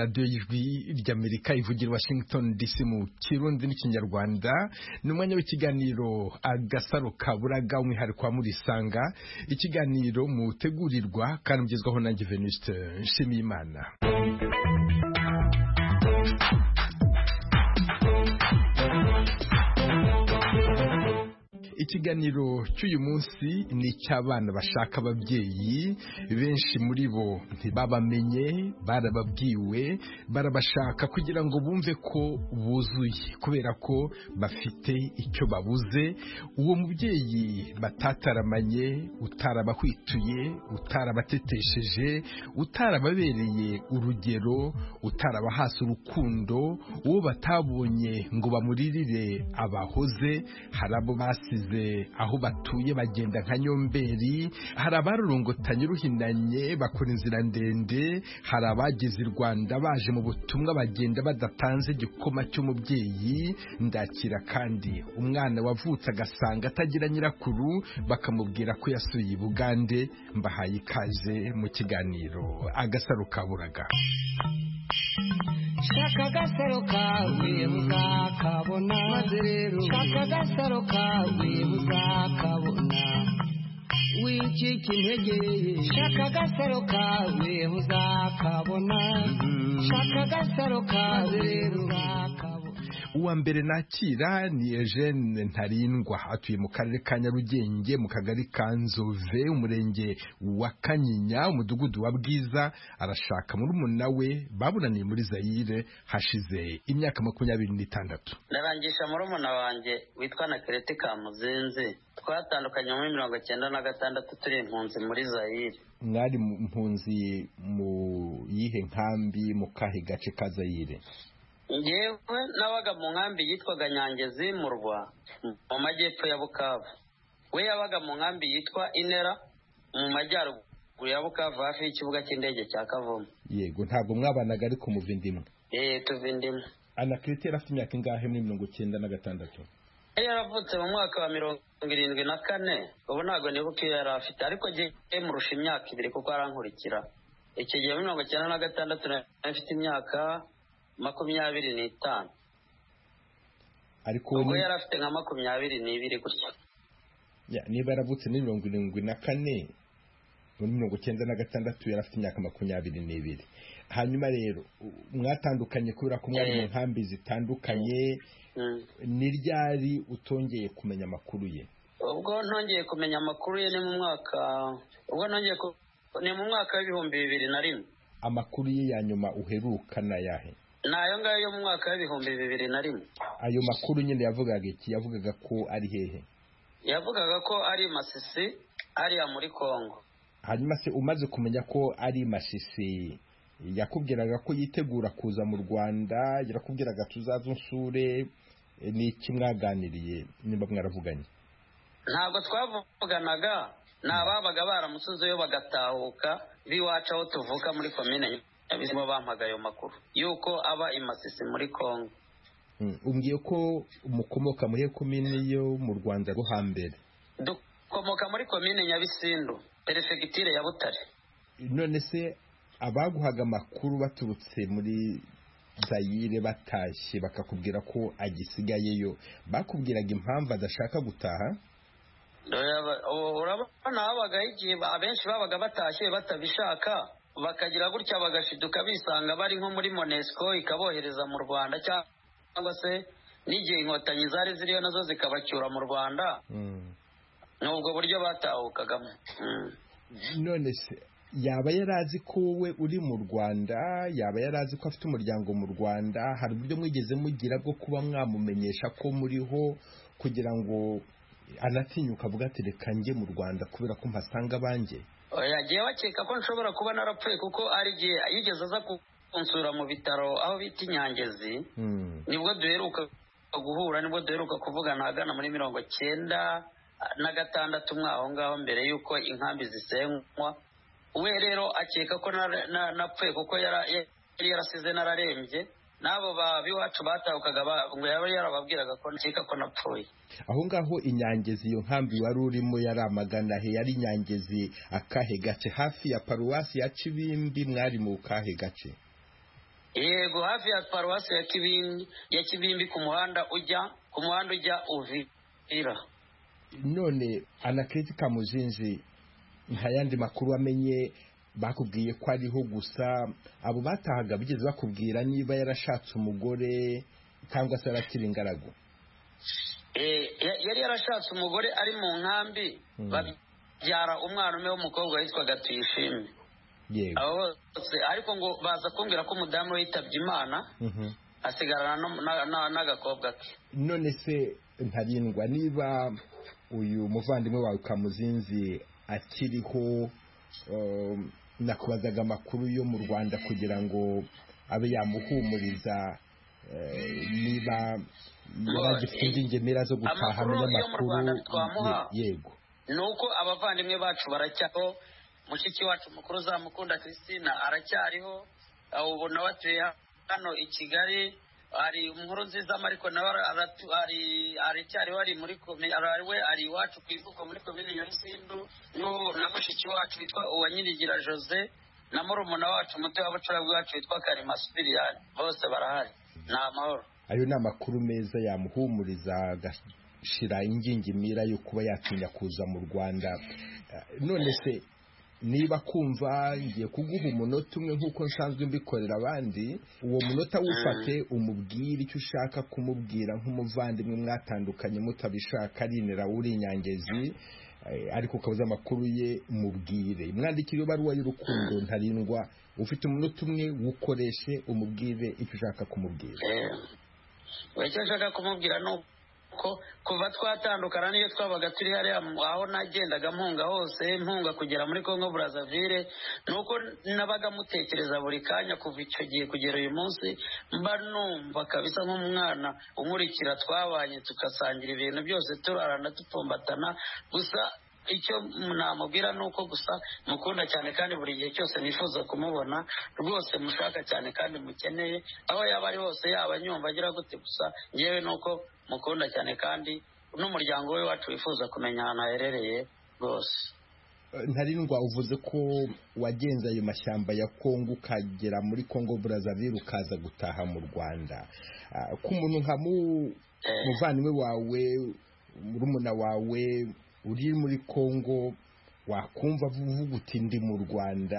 radiyo y'ijwi ry'Amerika ivugira Washington DC mu Kirundi n'Ikinyarwanda n'umwanya w'ikiganiro Agasaro Kaburaga umwihariko wa Murisanga, ikiganiro mutegurirwa kandi mugezwaho nanjye Venuste Nshimiyimana. Ikiganiro cy'uyu munsi ni icy'abana bashaka ababyeyi, benshi muri bo ntibabamenye, barababwiwe, barabashaka kugira ngo bumve ko buzuye kubera ko bafite icyo babuze. Uwo mubyeyi batataramanye, utarabahwituye, utarabatetesheje, utarababereye urugero, utarabahasa urukundo, uwo batabonye ngo bamuririre abahoze. Hari abo basize aho batuye bagenda nka nyomberi, hari abarurungotanye ruhinanye bakora inzira ndende, hari abageze i Rwanda baje mu butumwa bagenda badatanze igikoma cy'umubyeyi. Ndakira kandi umwana wavutse agasanga atagira nyirakuru, bakamubwira ko yasuye i Bugande. Mbahaye ikaze mu kiganiro Agasaro Kaburaga. Shaka agasaro kawe muzakabona, maze rero shaka agasaro kawe muzakabona, wicika intege. Shaka agasaro kawe muzakabona, shaka agasaro kawe rero muzakabona. Uwa mbere nakira ni Eugene Ntarindwa, atuye mu karere ka Nyarugenge mu kagari ka Nzove, umurenge wa Kanyinya, umudugudu wa Bwiza. Arashaka murumuna we babunaniye muri Zaire hashize imyaka 26. Narangisha murumuna wanjye witwa Nakerete Kamuzinzi, twatandukanye muri 1996 turi impunzi muri Zaire. Mwari impunzi mu yihe nkambi, mu kahe gace ka Zaire? Ngewe nabaga mu nkambi yitwaga Nyangezi mu Rwa mu majyepfo ya Bukavu. We yabaga mu nkambi yitwa Inera mu majyaruguru ya Bukavu hafi y'ikibuga cy'indege cya Kavumu. Yego, ntabwo mwabanaga ariko muvindimwe? Tuvindimwe. Anakrite afite imyaka ingahe muri 1996? Yaravutse mu mwaka wa 1974. Ubu ntabwo nibuka yari afite, ariko giye murusha imyaka 2 kuko arankurikira. Icyo gihe muri 1996 afite imyaka 25. Ariko ubwo yari afite nka 22 gutya. Niba yaravutse muri 1974, muri 1996 yari afite imyaka 22. Hanyuma rero mwatandukanye kubera ko mwari mu nkambi zitandukanye. Ni ryari utongeye kumenya amakuru ye? Ubwo ntongeye kumenya amakuru ye ni mu mwaka w'ibihumbi 2001. Amakuru ye ya nyuma uheruka na yahe? Nayo ngayo yo mu mwaka w'ibihumbi 2001. Ayo makuru nyine yavugaga iki? Yavugaga ko ari hehe? Yavugaga ko ari Masisi, ari muri Kongo. Hanyuma se umaze kumenya ko ari Masisi, yakubwiraga ko yitegura kuza mu Rwanda, yarakubwiraga tuzaza unsure, ni iki mwaganiriye nimba mwaravuganye? Ntabwo twavuganaga, nababaga baramusuzeyo bagatahuka biwacu aho tuvuka muri komine Nyabizima, bampaga ayo makuru yuko aba i Masisi muri Kongo. Umbwiye ko mukomoka muri komine yo mu Rwanda rwo hambere? Dukomoka muri komine Nyabisindu, perefegitire ya Butare. None se abaguhaga amakuru baturutse muri Zaire batashye bakakubwira ko agisigayeyo, bakubwiraga impamvu adashaka gutaha? Urabona habaga igihe abenshi babaga batashye batabishaka, bakagira gutya bagashiduka bisanga bari nko muri Monesco ikabohereza mu Rwanda, cyangwa se n'igihe inkotanyi zari ziriyo nazo zikabacyura mu Rwanda. N'ubwo buryo batahukagamo. None se yaba yarazi ko wowe uri mu Rwanda, yaba yarazi ko afite umuryango mu Rwanda? Hari uburyo mwigeze mugira bwo kuba mwamumenyesha ko muriho kugira ngo anatinyuka avuga ati reka njye mu Rwanda kubera ko mpasanga banjye? Yagiye bakeka ko nshobora kuba narapfuye, kuko ari gihe yigeze aza kunsura mu bitaro aho bita Nyangezi. Nibwo duheruka guhura, nibwo duheruka kuvugana agana muri 1996 mwaho ngaho, mbere yuko inkambi zisenywa. We rero akeka ko napfuye kuko yari yarasize nararembye. Nabo biwacu batahukaga ngo yaba yarababwiraga ko nkeka ko napfuye. Aho ngaho Inyangezi, iyo nkambi wari urimo yari amagana he? Yari Inyangezi akahe gace? Hafi ya paruwasi ya Kibimbi? Mwari mu kahe gace? yego hafi ya paruwasi ya Kibimbi ku muhanda ujya Uvira. None Anaclet Kamuzinzi nta yandi makuru amenye bakubwiye ko ariho gusa abo batahaga bigeze bakubwira niba yarashatse umugore cyangwa se arakiri ingaragu? Yari yarashatse umugore ari mu nkambi babyara umwana umwe w'umukobwa witwaga Tuyishime. Yego. Abo bose ariko ngo baza kumbwira ko umudamu we yitabye Imana asigarana n'agakobwa ke. None se Ntarindwa, niba uyu muvandimwe wawe Kamuzinzi akiriho, nakubazaga amakuru yo mu Rwanda kugira ngo abe yamuhumuriza, niba yaragifite ingemera zo gutaha abanyamakuru. Yego. Nuko abavandimwe bacu baracyaho, mushiki wacu mukuru Zamukunda Christina aracyariho, ubu nawe atuye hano i Kigali. Ari Inkuru Nziza ariko nawe aracyariho, ari muri ari iwacu ku ivuko muri komine Nyarusindu, na mushiki wacu witwa Uwanyirigira Jose, na murumuna wacu muto w'abacurabwi wacu witwa Karima Sipiriyani, bose barahari. Ni amahoro. Ayo ni amakuru meza yamuhumuriza agashira ingingimira yo kuba yatinya kuza mu Rwanda. None se niba kumva ngiye kuguha umunota umwe nk'uko nsanzwe mbikorera abandi, uwo munota wufate umubwire icyo ushaka kumubwira nk'umuvandimwe mwatandukanye mutabishaka, arinera uri Inyangezi, ariko ukabuza amakuru ye mubwire. Mwandikire ibaruwa y'urukundo Ntarindwa, ufite umunota umwe wukoreshe umubwire icyo ushaka kumubwira. Icyo nshaka kumubwira ko kuva twatandukana niyo twabaga turi hariya aho nagendaga mpunga hose, mpunga kugera muri Congo Brazzaville, nuko nabaga mutekereza buri kanya kuva icyo gihe kugera uyu munsi, mba numva kabisa nk'umwana umurikira twabanye tugasangira ibintu byose turarana dupfumbatana. Gusa icyo namubwira nuko gusa mukunda cyane kandi buri gihe cyose nifuza kumubona rwose, mushaka cyane kandi mukeneye, aho yaba ari hose, yaba nyumva agira gute, gusa ngewe nuko mukunda cyane kandi n'umuryango we wacu wifuza kumenya ahantu aherereye rwose. Ntarindwa, uvuze ko wagenze ayo mashyamba ya Kongo ukagera muri Congo Brazzaville ukaza gutaha mu Rwanda, ku muntu nka muvandimwe wawe, murumuna wawe uri muri Kongo, wakumva uvuga uti ndi mu Rwanda,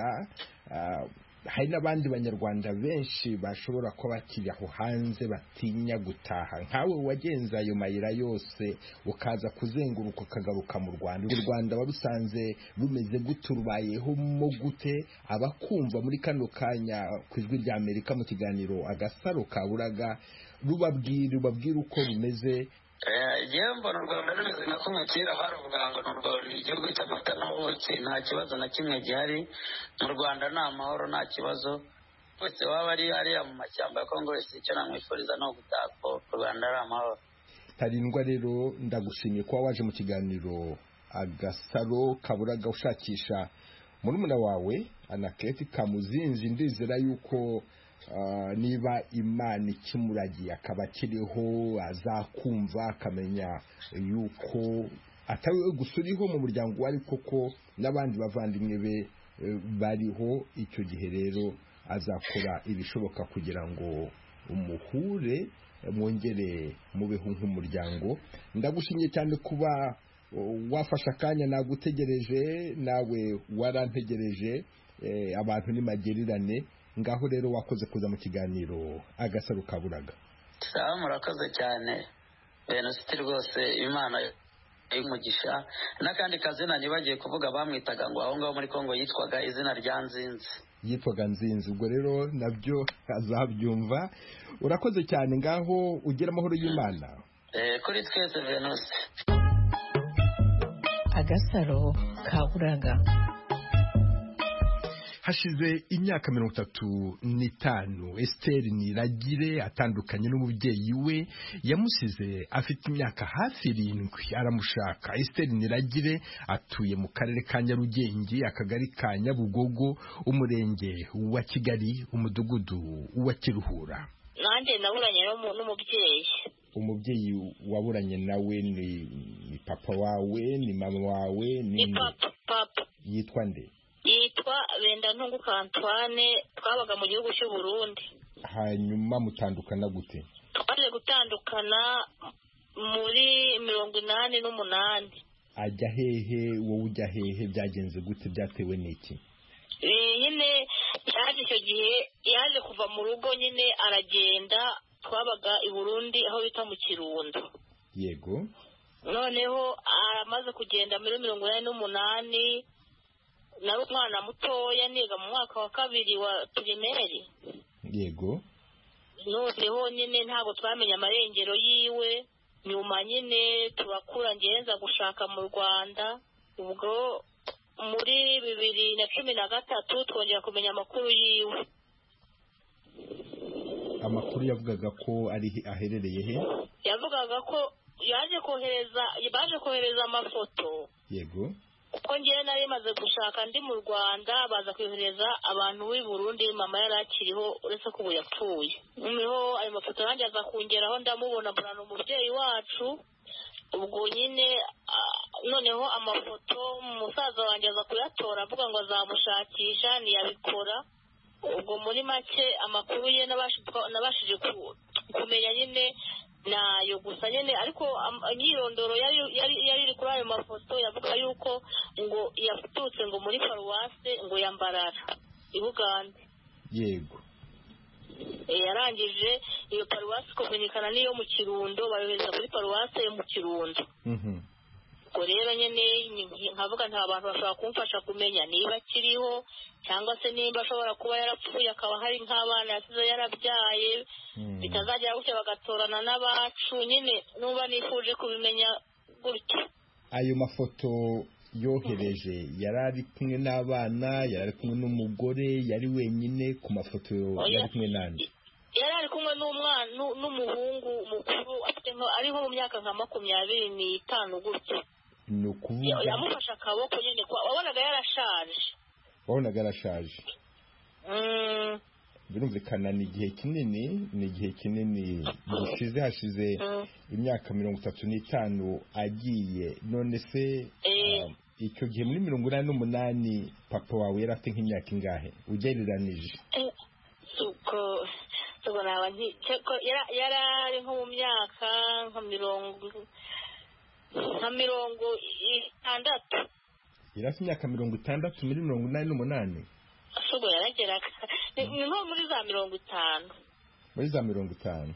hari n'abandi banyarwanda benshi bashobora kuba bakiri aho hanze batinya gutaha, nkawe wagenze ayo mayira yose ukaza kuzenguruka ukagaruka mu Rwanda. U Rwanda warusanze rumeze gute, rubayeho mo gute? Abakumva muri kano kanya ku Ijwi rya Amerika mu kiganiro Agasaro Kaburaga, rubabwira uko rumeze. Yewe mbona u Rwanda rumeze nka kumwe kera baravuga ngo ni igihugu cy'amata n'ubuki, nta kibazo na kimwe gihari mu Rwanda, ni amahoro, nta kibazo. Wese waba ari hariya mu mashyamba ya Kongo wese icyo namwifuriza no gutaha ko u Rwanda ari amahoro. Ntarindwa rero, ndagushimiye kuba waje mu kiganiro Agasaro Kaburaga ushakisha murumuna wawe Anaclet Kamuzinzi. Ndizera yuko niba Imana ikimuragiye akaba akiriho, azakumva akamenya yuko atari we gusa uriho mu muryango we, ariko ko n'abandi bavandimwe be bariho. Icyo gihe rero azakora ibishoboka kugira ngo umuhure, mwongere mubeho nk'umuryango. Ndagushimiye cyane kuba wafashe akanya, nagutegereje, nawe warantegereje, abantu ni magerirane. Ngaho rero wakoze kuza mu kiganiro Agasaro Kaburaga. Sawa, murakoze cyane Venuste, rwose Imana y'umugisha. N'akandi kazina nibagiye kuvuga bamwitaga ngo aho ngaho muri Kongo yitwaga izina rya Nzinzi. Yitwaga Nzinzi, ubwo rero nabyo azabyumva. Urakoze cyane, ngaho ugira amahoro y'Imana. Kuri twese Venuste. Agasaro Kaburaga. Hashize imyaka 35 Esther Niragire atandukanye n'umubyeyi we yamusize afite imyaka hafi 7. Aramushaka. Esther Niragire atuye mu karere ka Nyarugenge, akagari ka Nyabugogo, umurenge wa Kigali, umudugudu wa Kiruhura. Nanjye naburanye n'umubyeyi. Umubyeyi waburanye nawe ni papa wawe, ni mama wawe, ni papa. Yitwa nde? Yitwa Bendantunguka Antoine, twabaga mu gihugu cy'u Burundi. hanyuma mutandukana gute? twaje gutandukana muri 88. Ajya hehe, wowe ujya hehe, byagenze gute, byatewe n'iki? Nyine yaje icyo gihe yaje kuva mu rugo nyine aragenda, twabaga i Burundi aho bita mu Kirundo. Yego. Noneho amaze kugenda muri 88, nari umwana mutoya niga mu mwaka wa 2 wa primaire. Yego. Noneho nyine ntabwo twamenya amarengero yiwe, nyuma nyine turakura ngenza gushaka mu Rwanda. Ubwo muri 2013 twongera kumenya amakuru yiwe. Amakuru yavugaga ko ari aherereye he? Yavugaga ko baje kohereza amafoto. Yego. Kuko ngewe nari maze gushaka ndi mu Rwanda, baza kohereza abantu b'i Burundi, mama yari akiriho uretse ko ubu yapfuye. Noneho ayo mafoto nanjye aza kungeraho, ndamubona mbona umubyeyi wacu. Ubwo nyine noneho amafoto umusaza wanjye aza kuyatora avuga ngo azamushakisha, ntiyabikora. Ubwo muri make amakuru ye nabashije kumenya nyine nayo gusa nyine, ariko imyirondoro yari iri kuri ayo mafoto yavuga yuko ngo yafututse ngo muri paruwase ngo ya Mbarara i Bugande. Yego. Yarangije iyo paruwase kominikana n'iyo mu Kirundo, bayohereza muri paruwase yo mu Kirundo. Ubwo rero nyine nkavuga nta bantu bashobora kumfasha kumenya niba akiriho cyangwa se nimba ashobora kuba yarapfuye, akaba hari nk'abana yasize yarabyaye, bitazagera gutya bagatorana n'abacu. Nyine nuba nifuje kubimenya gutyo. Ayo mafoto yohereje yari ari kumwe n'abana, yari ari kumwe n'umugore, yari wenyine ku mafoto? Yari kumwe nande? Yari ari kumwe n'umwana n'umuhungu mukuru ariho mu myaka nka 25 gutyo. Ni ukuvuga yamufashe akaboko nyine, wabonaga yarashaje. Wabonaga yarashaje. Birumvikana ni igihe kinini hashize imyaka 35 agiye. None se icyo gihe muri 88 papa wawe yari afite nk'imyaka ingahe ugereranije? Suko naba yari ari nko mu myaka nka 60. Yari afite imyaka 60 muri 88? Suko yarageraga ni nko muri za 50. Muri za 50.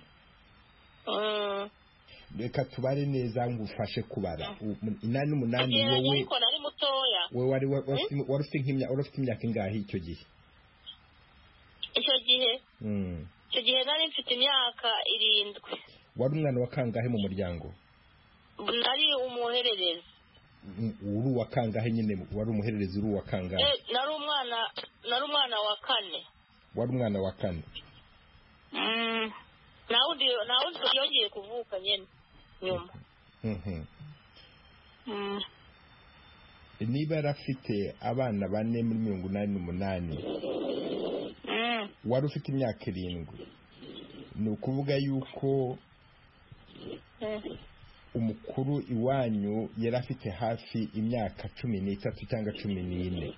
Reka tubare neza ngufashe kubara. 88 wowe ko nari mutoya. Wowe wari ufite imyaka ingahe icyo gihe? Icyo gihe nari mfite imyaka 7. Wari umwana wa kangahe mu muryango? Nari umuhererezi. Uri wa kangahe nyine? Wari umuhererezi uri wa kangahe? Nari umwana wa 4. Wari umwana wa 4? Nawundi yongeye kuvuka nyine nyuma. Niba yarafite abana 4 muri 88, wari ufite imyaka 7, ni ukuvuga yuko umukuru iwanyu yari afite hafi imyaka 13 cyangwa 14.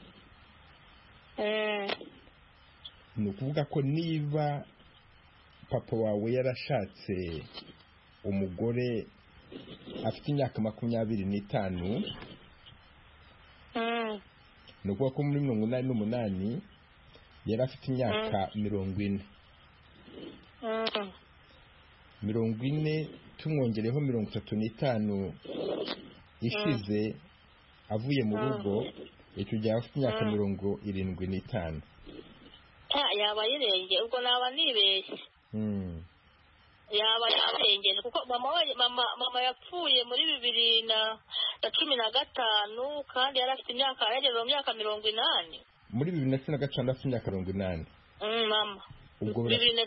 Ni ukuvuga ko niba papa wawe yarashatse umugore afite imyaka 25, ni ukuvuga ko muri 88 yari afite imyaka 40. 40 tumwongereho 35 ishize avuye mu rugo, icyo gihe afite imyaka 75. Yaba yirengeye, ubwo naba nibeshye. Yaba yarengeye kuko mama yapfuye muri 2015 kandi yari afite imyaka yarageze mu myaka 80. Muri 2015 afite imyaka 80. Mama ubwo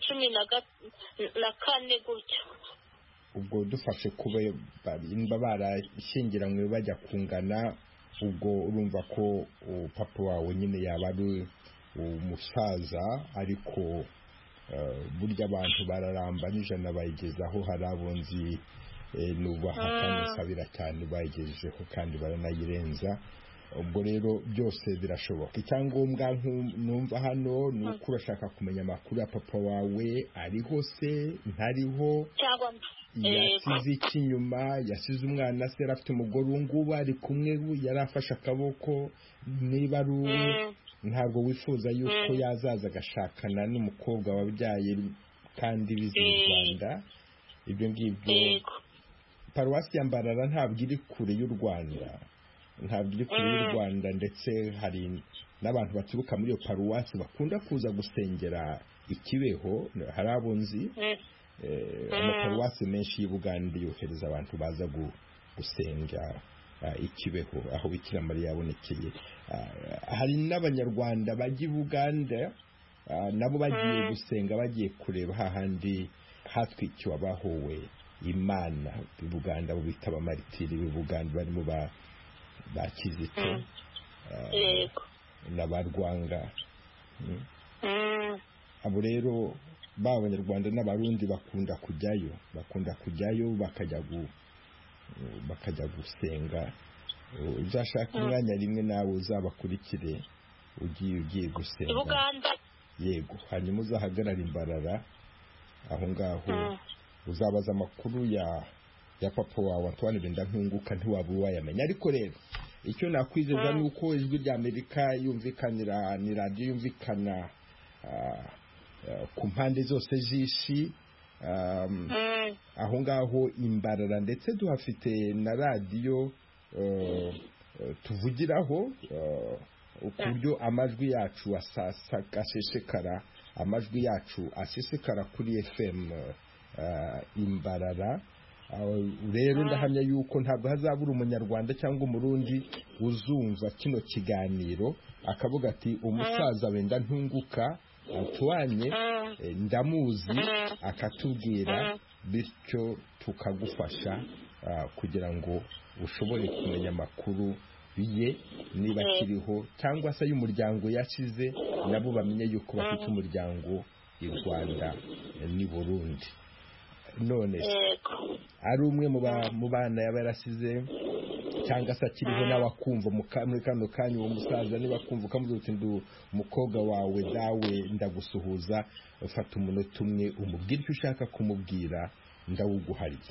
2014 gutyo. Ubwo dufashe kuba barashyingiranywe bajya kungana, ubwo urumva ko papa wawe nyine yaba ari umusaza, ariko burya abantu bararamba n'ijana bayigezaho. Hari abonzi nubaha kandi sabira cyane bayigejejeho kandi baranayirenza. ubwo rero byose birashoboka. Icyangombwa numva hano ni uko urashaka kumenya amakuru ya papa wawe ariho se ntariho, yasize iki inyuma, yasize umwana se, afite umugore ubu ngubu ari kumwe, yari afashe akaboko, niba ari uwe ntabwo wifuza yuko yazaza agashakana n'umukobwa wabyaye kandi bizi mu Rwanda. Ibyo ngibyo paruwasi ya Mbarara ntabwo iri kure y'u Rwanda, ndetse hari n'abantu baturuka muri iyo paruwasi bakunda kuza gusengera i Kibeho. hari abo nzi, amaparuwasi menshi y'u Buganda yohereza abantu baza gusenga i Kibeho aho Bikira Mariya yabonekeye. hari n'abanyarwanda bajya i Buganda nabo bagiye gusenga, bagiye kureba hahandi hatwikiwe abahowe Imana i Buganda, bita abamaritiri b'i Buganda, barimo ba Kizito n'abarwanga. abo rero b'abanyarwanda n'abarundi bakunda kujyayo bakajya gusenga. uzashaka umwanya rimwe nawe uzabakurikire ugiye gusenga, yego, hanyuma uzahagarara Imbarara aho ngaho, uzabaza amakuru ya papa wawe Antoine Bendankunguka, ntiwaba wayamenya. ariko rero icyo nakwizeza ni uko ijwi rya Amerika yumvikanira, ni radiyo yumvikana ku mpande zose z'isi, aho ngaho Imbarara, ndetse duhafite na radiyo tuvugiraho ku buryo amajwi yacu asesekara kuri FM Imbarara. rero ndahamya yuko ntabwo hazabura umunyarwanda cyangwa umurundi uzumva kino kiganiro akavuga ati umusaza wenda ntunguka Antoine ndamuzi, akatubwira, bityo tukagufasha kugira ngo ushobore kumenya amakuru ye, niba kiriho cyangwa se y'umuryango yashize, nabo bamenye yuko bafite umuryango i Rwanda n'i Burundi. none ari umwe mu bana yaba yarasize cyangwa se akiriho nawe akumva muri kano kanya uwo musaza, niba akumva ukamuza uti ndi umukobwa wawe dawe ndagusuhuza, ufata umunota umwe umubwire icyo ushaka kumubwira, ndawuguhariye.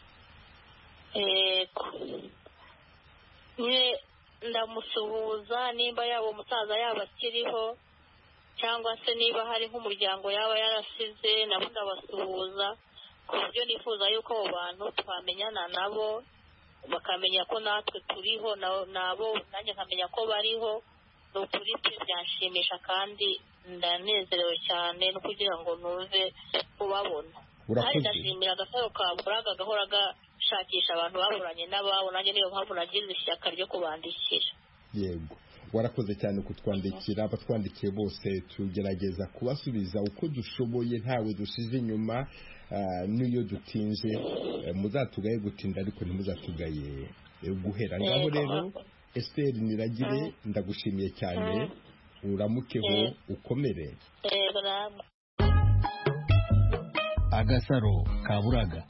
ndamusuhuza nimba yaba umusaza yaba akiriho, cyangwa se niba hari nk'umuryango yaba yarasize, nabo ndabasuhuza, ku buryo nifuza yuko abo bantu twamenyana nabo, bakamenya ko natwe turiho, nabo nanjye nkamenya ko bariho. ni ukuri pe byanshimisha kandi ndanezerewe cyane no kugira ngo nuze kubabona. kandi ndashimira Agasaro Kaburaga gahora gashakisha abantu baburanye n'ababo, nanjye niyo mpamvu nagize ishyaka ryo kubandikira. Yego, warakoze cyane kutwandikira. abatwandikiye bose tugerageza kubasubiza uko dushoboye, ntawe dusize inyuma. n'iyo dutinze muzatugaye gutinda, ariko ntimuzatugaye guhera. ngaho rero Esther Niragire, ndagushimiye cyane, uramukeho ukomere. Agasaro Kaburaga.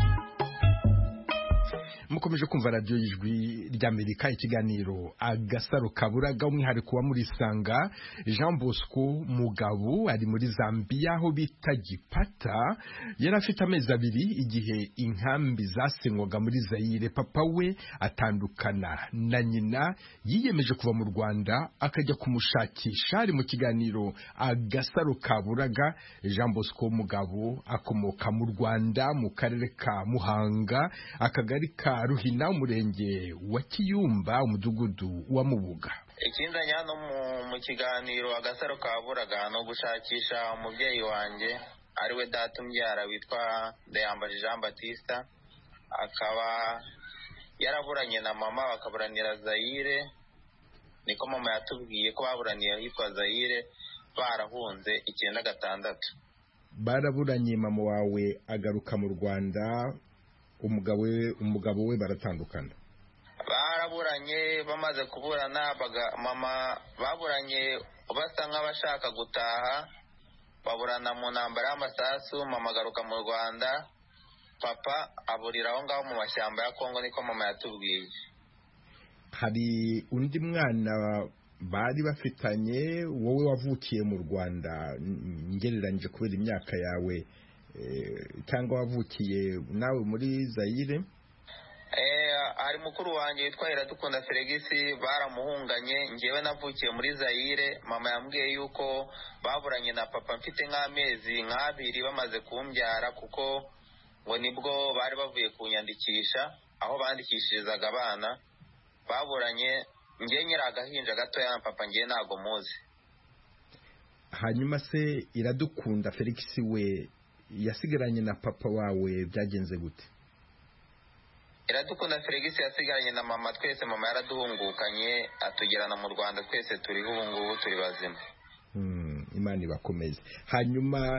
mukomeje kumva radiyo y'ijwi ry'Amerika, ikiganiro Agasaro Kaburaga, umwihariko wa Murisanga. Jean Bosco Mugabo ari muri Zambia aho bita Gipata, yari afite amezi abiri igihe inkambi zasenywaga muri Zaire. papa we atandukana na nyina, yiyemeje kuva mu Rwanda akajya kumushakisha. ari mu kiganiro Agasaro Kaburaga. Jean Bosco Mugabo akomoka mu Rwanda, mu karere ka Muhanga, akagari ka Ruhina, umurenge wa Kiyumba, umudugudu wa Mubuga. Ikinzanye hano mu kiganiro Agasaro Kaburaga no gushakisha umubyeyi wanjye ariwe data umbyara witwa Ndayambaje Jean Baptiste, akaba yaraburanye na mama bakaburanira Zaire. niko mama yatubwiye ko baburaniye ahitwa Zaire, barahunze 96. baraburanye, mama wawe agaruka mu Rwanda, umugabo we baratandukana. baraburanye, bamaze kuburana mama baburanye basa nk'abashaka gutaha, baburana mu ntambara y'amasasu. mama agaruka mu Rwanda, papa aburira aho ngaho mu mashyamba ya Kongo, niko mama yatubwiye. hari undi mwana bari bafitanye, wowe wavukiye mu Rwanda ngereranyije kubera imyaka yawe, cyangwa wavukiye nawe muri Zaire? Hari mukuru wanjye witwa Iradukunda Felix, baramuhunganye. Ngewe navukiye muri Zaire. Mama yambwiye yuko baburanye na papa mfite nk'amezi nk'abiri bamaze kumbyara, kuko ngo nibwo bari bavuye kunyandikisha aho bandikishirizaga abana. Baburanye ngewe nyiri agahinja gatoya na papa, ngewe ntago muzi. Hanyuma se Iradukunda Felix we yasigaranye na papa wawe byagenze gute? Iradukunda Felix yasigaranye na mama. Twese mama yaraduhungukanye atugerana mu Rwanda, twese turiho ubu ngubu turi bazima. Imana ibakomeze. Hanyuma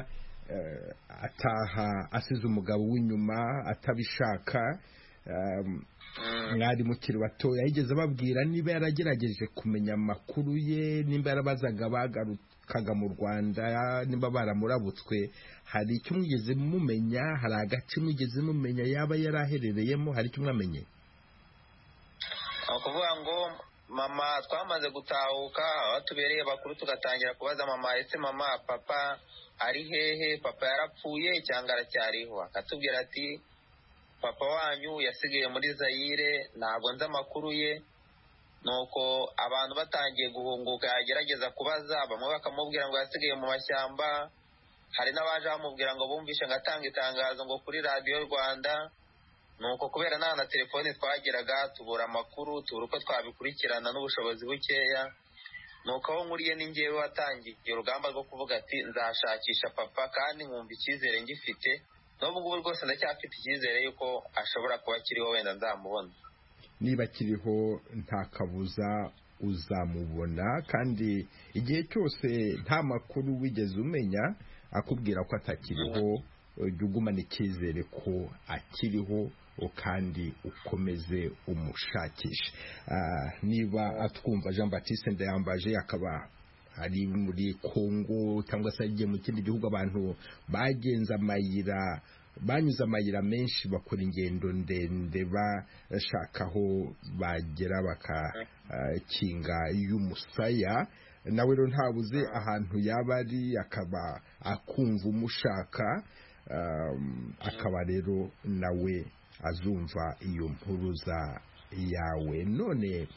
ataha asize umugabo w'inyuma atabishaka, mwari mukiri batoya. Yigeze babwira niba yaragerageje kumenya amakuru ye, nimba yarabazaga bagarukaga mu Rwanda, nimba baramurabutswe? Hari icyo mwigeze mumenya? Hari agace mwigeze mumenya yaba yaraherereyemo? Hari icyo mwamenye? Ukuvuga ngo mama twamaze gutahuka, aho tubereye bakuru tugatangira kubaza mama, ese mama papa ari hehe? Papa yarapfuye cyangwa aracyariho? Akatubwira ati papa wanyu yasigaye muri Zaire, ntabwo nzi amakuru ye. Nuko abantu batangiye guhunguka yagerageza kubaza, bamwe bakamubwira ngo yasigaye mu mashyamba, hari n'abaje bamubwira ngo bumvishe ngo atanga itangazo ngo kuri radiyo Rwanda. Nuko kubera nta na telefone twageraga, tubura amakuru, tubura uko twabikurikirana n'ubushobozi bukeya. Nuko aho nkuriye ni ngewe watangiye urugamba rwo kuvuga ati nzashakisha papa, kandi nkumva icyizere ngifite. N'ubu ngubu rwose ndacyafite icyizere yuko ashobora kuba akiriho, wenda nzamubona. Niba akiriho nta kabuza uzamubona, kandi igihe cyose nta makuru wigeze umenya akubwira ko atakiriho, jya ugumana icyizere ko akiriho kandi ukomeze umushakishe. Niba atwumva Jean Baptiste Ndayambaje akaba ari muri Kongo cyangwa se agiye mu kindi gihugu, abantu bagenza amayira, banyuze amayira menshi, bakora ingendo ndende bashaka aho bagera bakakinga y'umusaya, nawe rero ntabuze ahantu yaba ari akaba akumva umushaka, akaba rero nawe azumva iyo mpuruza yawe. None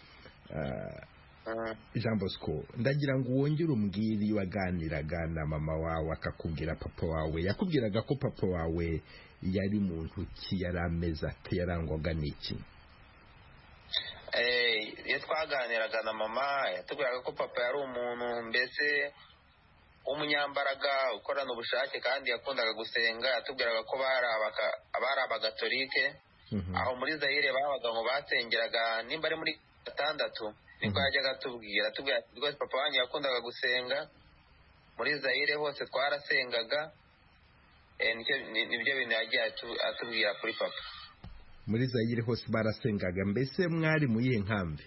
Jean Bosco, ndagira ngo wongere umbwire iyo waganiraga na mama wawe akakubwira papa wawe, yakubwiraga ko papa wawe yari muntu ki, yari ameze ate, yarangwaga n'iki? Iyo twaganiraga na mama yatubwiraga ko papa yari umuntu mbese umunyambaraga ukorana ubushake, kandi yakundaga gusenga. Yatubwiraga ko bari abagatolike. Aho muri Zaire babaga ngo basengeraga, nimba ari muri 6 niko yajyaga atubwira rwose papa wanyu yakundaga gusenga. Muri Zaire hose twarasengaga. Nibyo bintu yagiye atubwira kuri papa. Muri Zaire hose barasengaga. Mbese mwari mu yihe nkambi?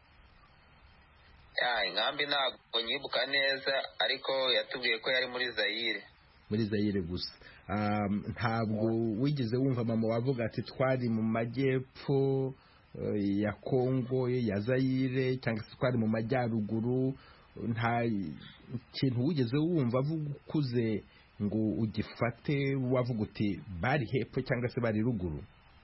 Inkambi ntabwo nyibuka neza, ariko yatubwiye ko yari muri Zaire. Muri Zaire gusa. Ntabwo wigeze wumva mama wavuga ati twari mu majyepfo ya Kongo ya Zaire, cyangwa se twari mu majyaruguru? Nta kintu wigeze wumva avuga ukuze ngo ugifate wavuga uti bari hepfo cyangwa se bari ruguru?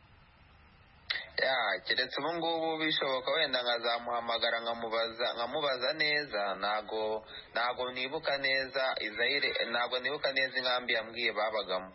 Keretse ubu ngubu bishoboka wenda nkazamuhamagara nkamubaza neza. Ntago nibuka neza Zaire, ntago nibuka neza inkambi yambwiye babagamo.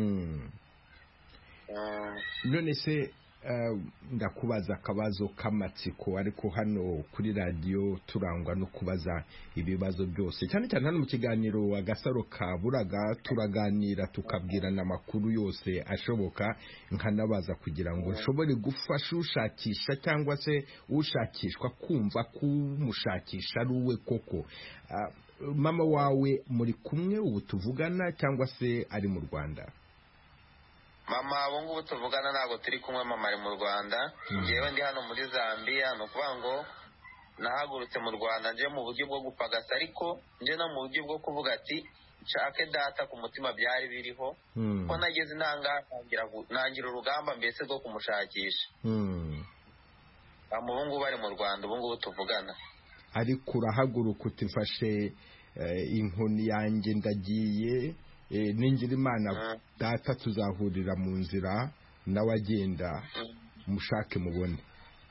None se ndakubaza akabazo k'amatsiko, ariko hano kuri radiyo turangwa no kubaza ibibazo byose, cyane cyane hano mu kiganiro Agasaro Kaburaga turaganira tukabwirana amakuru yose ashoboka, nkanabaza kugira ngo nshobore gufasha ushakisha cyangwa se ushakishwa kumva ko umushakisha ari uwe koko. Mama wawe muri kumwe ubu tuvugana cyangwa se ari mu Rwanda? Mama ubu ngubu tuvugana ntabwo turi kumwe, mama ari mu Rwanda. Ngewe ndi hano muri Zambia. Ni ukuvuga ngo nahagurutse mu Rwanda nje mu buryo bwo gupagasa, ariko nje no mu buryo bwo kuvuga ati nshake data ku mutima byari biriho, ko nageze nangira urugamba mbese rwo kumushakisha. ubu ngubu bari mu Rwanda ubu ngubu tuvugana. ariko urahaguruka utifashe inkoni yanjye ndagiye ningira Imana data tuzahurira mu nzira nawe agenda mushake mubone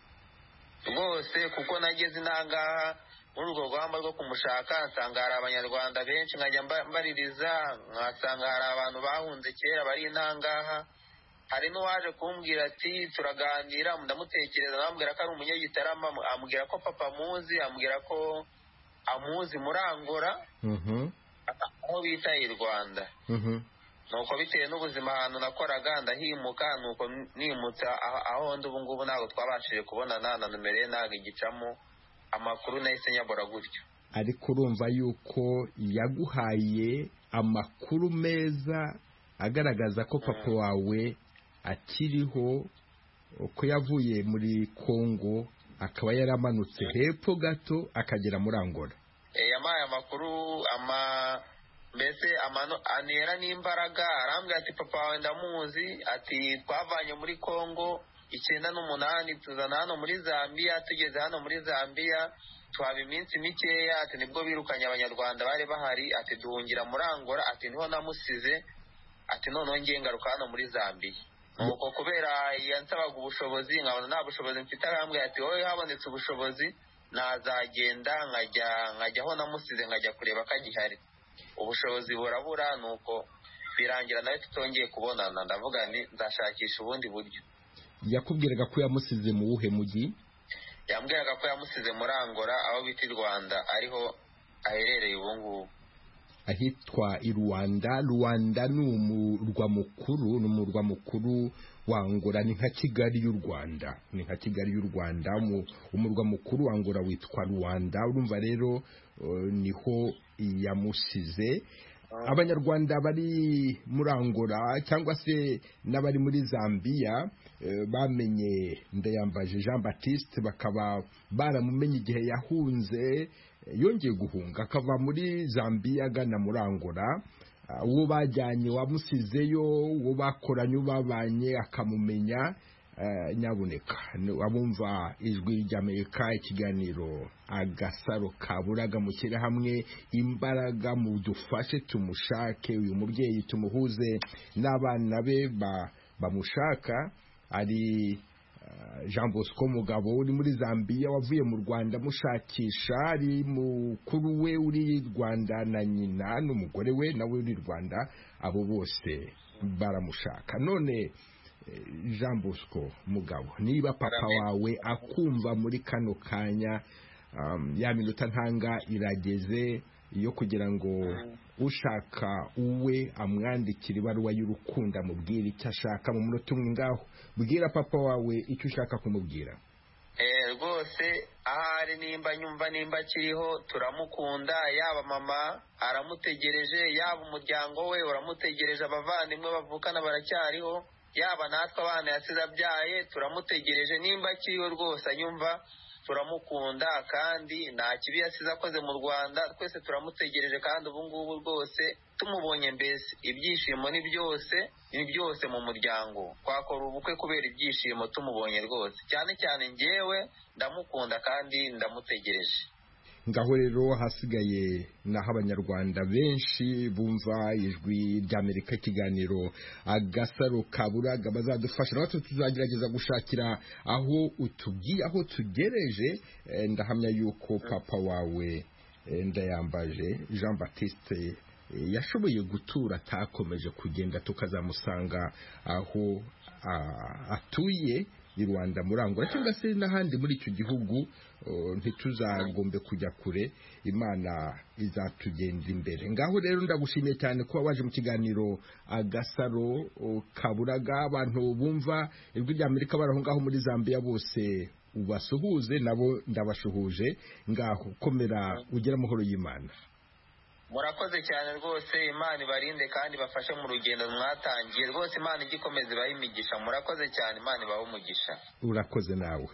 rwose, kuko nageze inangaha muri urwo rugamba rwo kumushaka nsanga hari abanyarwanda benshi, nkajya mbaririza nkasanga hari abantu bahunze kera bari inangaha. Hari n'uwaje kumbwira ati turaganira, ndamutekereza, ambwira ko ari umunyagitarama, ambwira ko papa amuzi, ambwira ko amuzi muri Angola aho bita i Rwanda. Nuko bitewe n'ubuzima ahantu nakoraga ndahimuka, nuko nimutse aho ndi ubu ngubu ntabwo twabashije kubonana na numero ye ntabwo igicamo, amakuru nahise nyabura gutyo. ariko urumva yuko yaguhaye amakuru meza agaragaza ko papa wawe akiriho, ko yavuye muri Kongo akaba yaramanutse hepfo gato akagera muri Angola. Yamaye amakuru mbese anera n'imbaraga, arambwira ati papa wawe ndamuzi, ati twavanye muri Kongo 98 tuzana hano muri Zambia, tugeze hano muri Zambia tuhaba iminsi mikeya, ati nibwo birukanye abanyarwanda bari bahari, ati duhungira muri Angola, ati niho namusize, ati noneho ngiye ngaruka hano muri Zambia. Nuko kubera yansabaga ubushobozi nkabona nta bushobozi mfite, arambwira ati wowe habonetse ubushobozi nazagenda nkajya aho namusize nkajya kureba ko agihari. Ubushobozi burabura, nuko birangira nawe tutongeye kubonana. Ndavuga nti nzashakisha ubundi buryo. Yakubwiraga ko yamusize mu wuhe mujyi? Yambwiraga ko yamusize muri Angola aho bita i Rwanda, ariho aherereye ubu ngubu. Ahitwa i Rwanda. Rwanda ni umurwa mukuru wa Angola, ni nka Kigali y'u Rwanda, umurwa mukuru wa Angola witwa Rwanda. Urumva rero niho yamusize. Abanyarwanda bari muri Angola cyangwa se n'abari muri Zambia bamenye Ndayambaje Jean Baptiste, bakaba baramumenye igihe yahunze, yongeye guhunga akava muri Zambia agana muri Angola. Uwo bajyanye wamusizeyo, uwo bakoranye babanye akamumenya. Nyabuneka abumva ijwi ry'Amerika, ikiganiro Agasaro Kaburaga, mushyire hamwe imbaraga mudufashe tumushake uyu mubyeyi, tumuhuze n'abana be bamushaka. Ari Jean Bosco Mugabo uri muri Zambia wavuye mu Rwanda mushakisha, ari mukuru we uri Rwanda na nyina n'umugore we nawe uri Rwanda, abo bose baramushaka. None Jean Bosco Mugabo, niba papa wawe akumva muri kano kanya, ya minota ntanga irageze yo kugira ngo ushaka uwe amwandikira ibaruwa y'urukundo, amubwira icyo ashaka mu munota umwe. Ngaho bwira papa wawe icyo ushaka kumubwira. Rwose ahari nimba akiriho turamukunda, yaba mama aramutegereje, yaba umuryango we uramutegereje, abavandimwe bavukana baracyariho, yaba natwe abana yasize abyaye turamutegereje. Nimba akiriho rwose anyumva, turamukunda kandi nta kibi yasize akoze mu Rwanda, twese turamutegereje. kandi ubu ngubu rwose tumubonye, mbese ibyishimo ni byose mu muryango. Twakora ubukwe kubera ibyishimo tumubonye rwose, cyane cyane njyewe ndamukunda kandi ndamutegereje. Ngaho rero hasigaye naho abanyarwanda benshi bumva ijwi ry'Amerika, ikiganiro Agasaro Kaburaga, bazadufasha natwe tuzagerageza gushakira aho utubwiye aho tugereje. Ndahamya yuko papa wawe Ndayambaje Jean Baptiste yashoboye gutura, atakomeje kugenda, tukazamusanga aho atuye i Rwanda muri Angola cyangwa se n'ahandi muri icyo gihugu. Ntituzagombe kujya kure, Imana izatugenda imbere. Ngaho rero ndagushimiye cyane kuba waje mu kiganiro Agasaro Kaburaga. Abantu bumva ijwi ry'Amerika bari aho ngaho muri Zambia bose ubasuhuze, nabo ndabashuhuje. Ngaho komera, ugera amahoro y'Imana. Murakoze cyane rwose, Imana ibarinde kandi bafashe mu rugendo mwatangiye rwose. Imana igikomeza ibahe imigisha. Murakoze cyane, Imana ibahe umugisha. Urakoze nawe.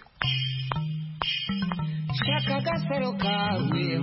Shaka Agasaro kawe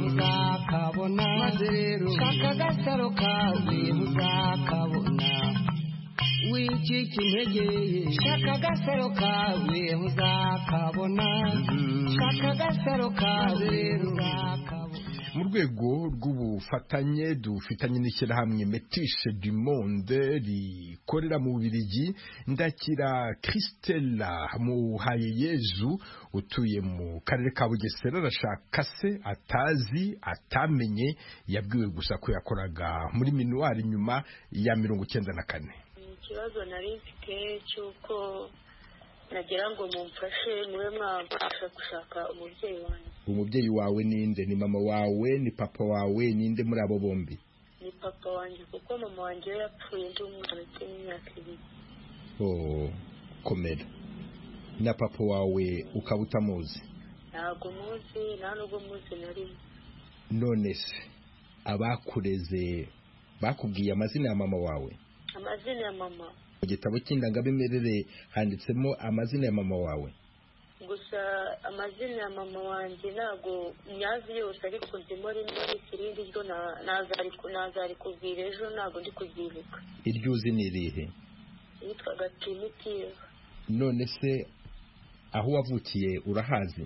uzakabona, maze rero shaka Agasaro kawe uzakabona. wicika intege shaka agasaro kawe uzakabona shaka agasaro kawe uzakabona. mu rwego rw'ubufatanye dufitanye n'ishyirahamwe Métis du Monde rikorera mu Bubiligi, ndakira Christella Muhayeyezu utuye mu karere ka Bugesera, arashaka se atazi atamenye, yabwiwe gusa ko yakoraga muri minuar nyuma ya 94. Ikibazo nari mfite cy'uko nagira ngo mumfashe mube mwabasha gushaka umubyeyi wanjye. Umubyeyi wawe ninde? Ni mama wawe, ni papa wawe, ninde muri abo bombi? Ni papa wanjye kuko mama wanjye yapfuye ndi umwana w'imyaka 2. Oh, komera. Na papa wawe ukaba utamuzi? Ntabwo muzi, nta nubwo muzi na rimwe. None se abakureze bakubwiye amazina ya mama wawe? Amazina ya mama mu gitabo cy'indangabimerere handitsemo amazina ya mama wawe? Gusa amazina ya mama wanjye ntabwo nyazi yose, ariko ndimo rimwe irindi ryo nazari kubwira ejo, ntabwo ndi kubyibuka. Iryo uzi ni irihe? Yitwaga Primitive. None se aho wavukiye urahazi?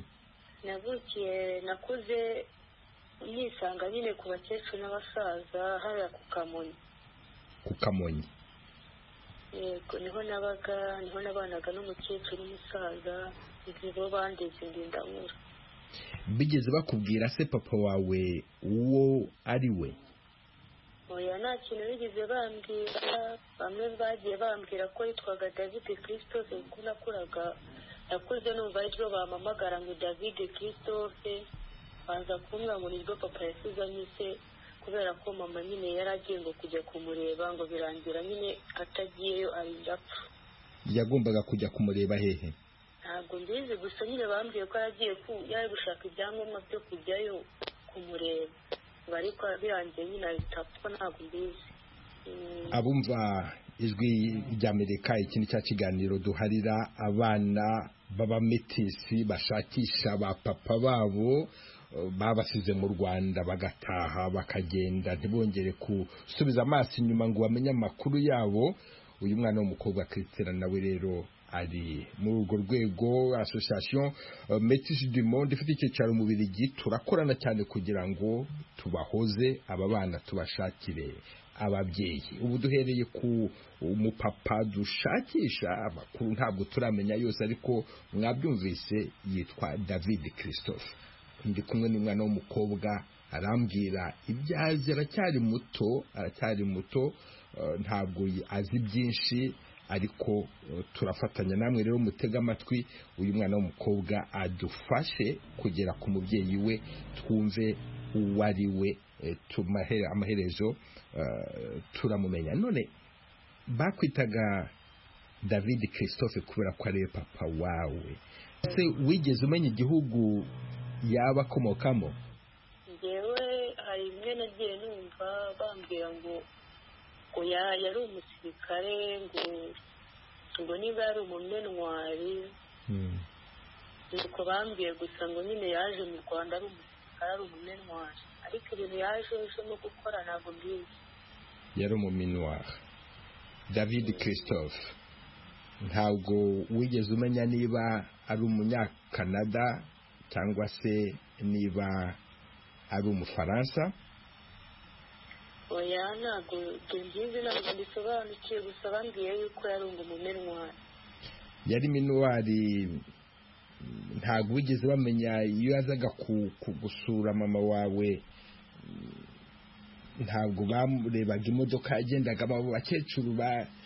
Nakuze nisanga nyine ku bakecuru n'abasaza hariya ku Kamonyi. Ku Kamonyi? Yego, niho nabanaga n'umukecuru n'umusaza, nibo bandeze ndinda nkura. Bigeze bakubwira se papa wawe uwo ari we? Oya, nta kintu bigeze bambwira. Bamwe bagiye bambwira ko yitwaga David Christophe, kuko nakuze numva aribyo bamamagara ngo David Christophe, baza kumbwira ngo nibwo papa yasize anyise, kubera ko mama nyine yaragiye ngo kujya kumureba, ngo birangira nyine atagiyeyo arinda apfa. Yagombaga kujya kumureba hehe? Ntabwo mbizi, gusa nyine bambwiye ko yagiye gushaka ibyangombwa byo kujyayo kumureba, ariko birangiye nyine ahita apfa. Ntabwo mbizi. Abumva ijwi ry'Amerika, ikindi cya kiganiro duharira abana b'abametisi bashakisha ba papa babo babasize mu Rwanda bagataha bakagenda ntibongere gusubiza amaso inyuma ngo bamenye amakuru yabo. Uyu mwana w'umukobwa Christella nawe rero ari muri urwo rwego. Association Métis du Monde ifite icyicaro mu Bubiligi, turakorana cyane kugira ngo tubahoze aba bana, tubashakire ababyeyi. Ubu duhereye ku umupapa dushakisha, amakuru ntabwo turamenya yose, ariko mwabyumvise yitwa David Christophe. Ndi kumwe n'umwana w'umukobwa arambwira ibyazi, aracyari muto, ntabwo azi byinshi, ariko turafatanya. Namwe rero mutega amatwi uyu mwana w'umukobwa adufashe kugera ku mubyeyi we, twumve uwo ari we, amaherezo turamumenya. None bakwitaga David Christophe kubera ko ari papa wawe. Se wigeze umenya igihugu yaba akomokamo? Njyewe hari bimwe nagiye numva bambwira ngo yari umusirikare, ngo niba yari umumenwari, nuko bambwiye gusa ngo nyine yaje mu Rwanda ari umusirikare, ari umumenwari, ariko ibintu yaje no gukora ntabwo mbizi. Yari umumenwari. David Christophe, ntabwo wigeze umenya niba ari umunyakanada cyangwa se niba ari umufaransa? Oya, ntabwo mbizi, ntabwo mbisobanukiwe, gusa bambwiye yuko yari umumenwari. Yari minuari. Ntabwo wigeze bamenya iyo yazaga gusura mama wawe, ntabwo bamurebaga imodoka yagendaga? Abo bakecuru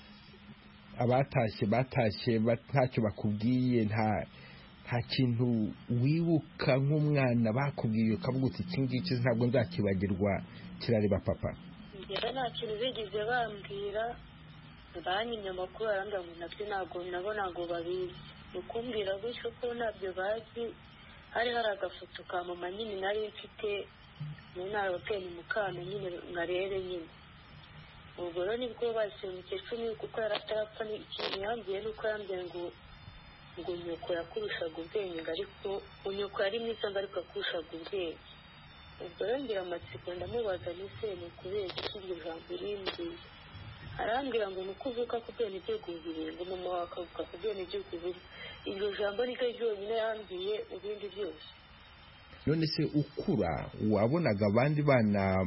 batashye ntacyo bakubwiye, nta kintu wibuka nk'umwana bakubwiye ukavuga uti iki ngiki ntabwo nzakibagirwa kirareba papa? Njyewe nta kintu bigeze bambwira, banyimye amakuru arambwira ngo nabyo ntabwo babizi. Ukumbwira gutyo ko ntabyo bazi. Hari agafoto ka mama nyine nari mfite, narababwiye mu kana nyine nkarebe nyine. Ubwo rero nibwo bahise umukecuru, kuko yari atarapfa, ikintu yambwiye nuko yambwiye ngo nyoko yakurushaga ubwenge, ariko nyoko yari mwiza ariko yakurushaga ubwenge. Ubwo rero ngira amatsiko ndamubaza, nise ni ukubera iki iryo jambo rimbwiye? arambwira ngo nuko uvuka ku bwenegihugu bubiri ngo mama wawe akavuka ku bwenegihugu bubiri. iryo jambo niko ryonyine yambwiye ibindi byose. none se ukura wabonaga abandi bana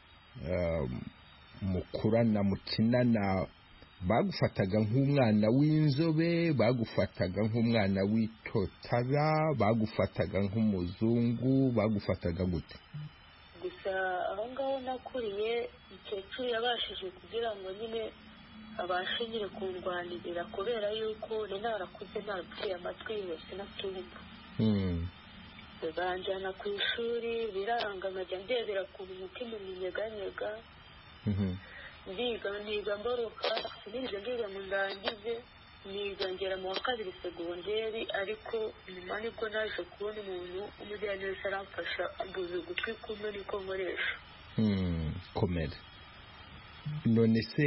mukurana mukinana bagufataga nk'umwana w'inzobe, bagufataga nk'umwana w'itotara, bagufataga nk'umuzungu, bagufataga gute? gusa aho ngaho nakuriye umukecuru yabashije kugira ngo nyine abashe nyine kundwanirira kubera yuko ni narakuze naraciye amatwi yose natumva. banjyana ku ishuri biranga nkajya ndebera ku mutima unyeganyega. ndiga mboroka sinigeze ndiga ngo ndangize, niga ngera mu wa kabiri segonderi, ariko nyuma nibwo naje kubona umuntu umujyaneza aramfasha ambuza ugutwi kumwe niko nkoresha. komera. none se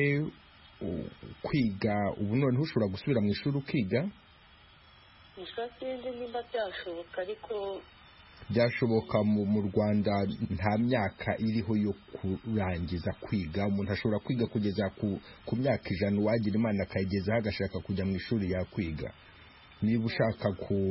kwiga ubu noneho ushobora gusubira mu ishuri ukiga? gusa sinzi nimba byashoboka, ariko byashoboka mu Rwanda nta myaka iriho yo kurangiza kwiga. umuntu ashobora kwiga kugeza ku myaka 100, uwagira Imana akayigezaho agashaka kujya mu ishuri yakwiga. niba ushaka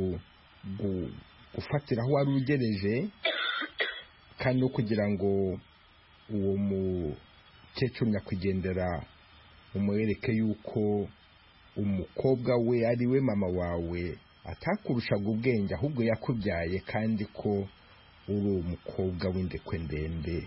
gufatira aho wari ugereje, kandi no kugira ngo uwo mukecuru nyakwigendera umwereke yuko umukobwa we ari we mama wawe atakurushaga ubwenge, ahubwo yakubyaye, kandi ko uri umukobwa w'indekwe ndende.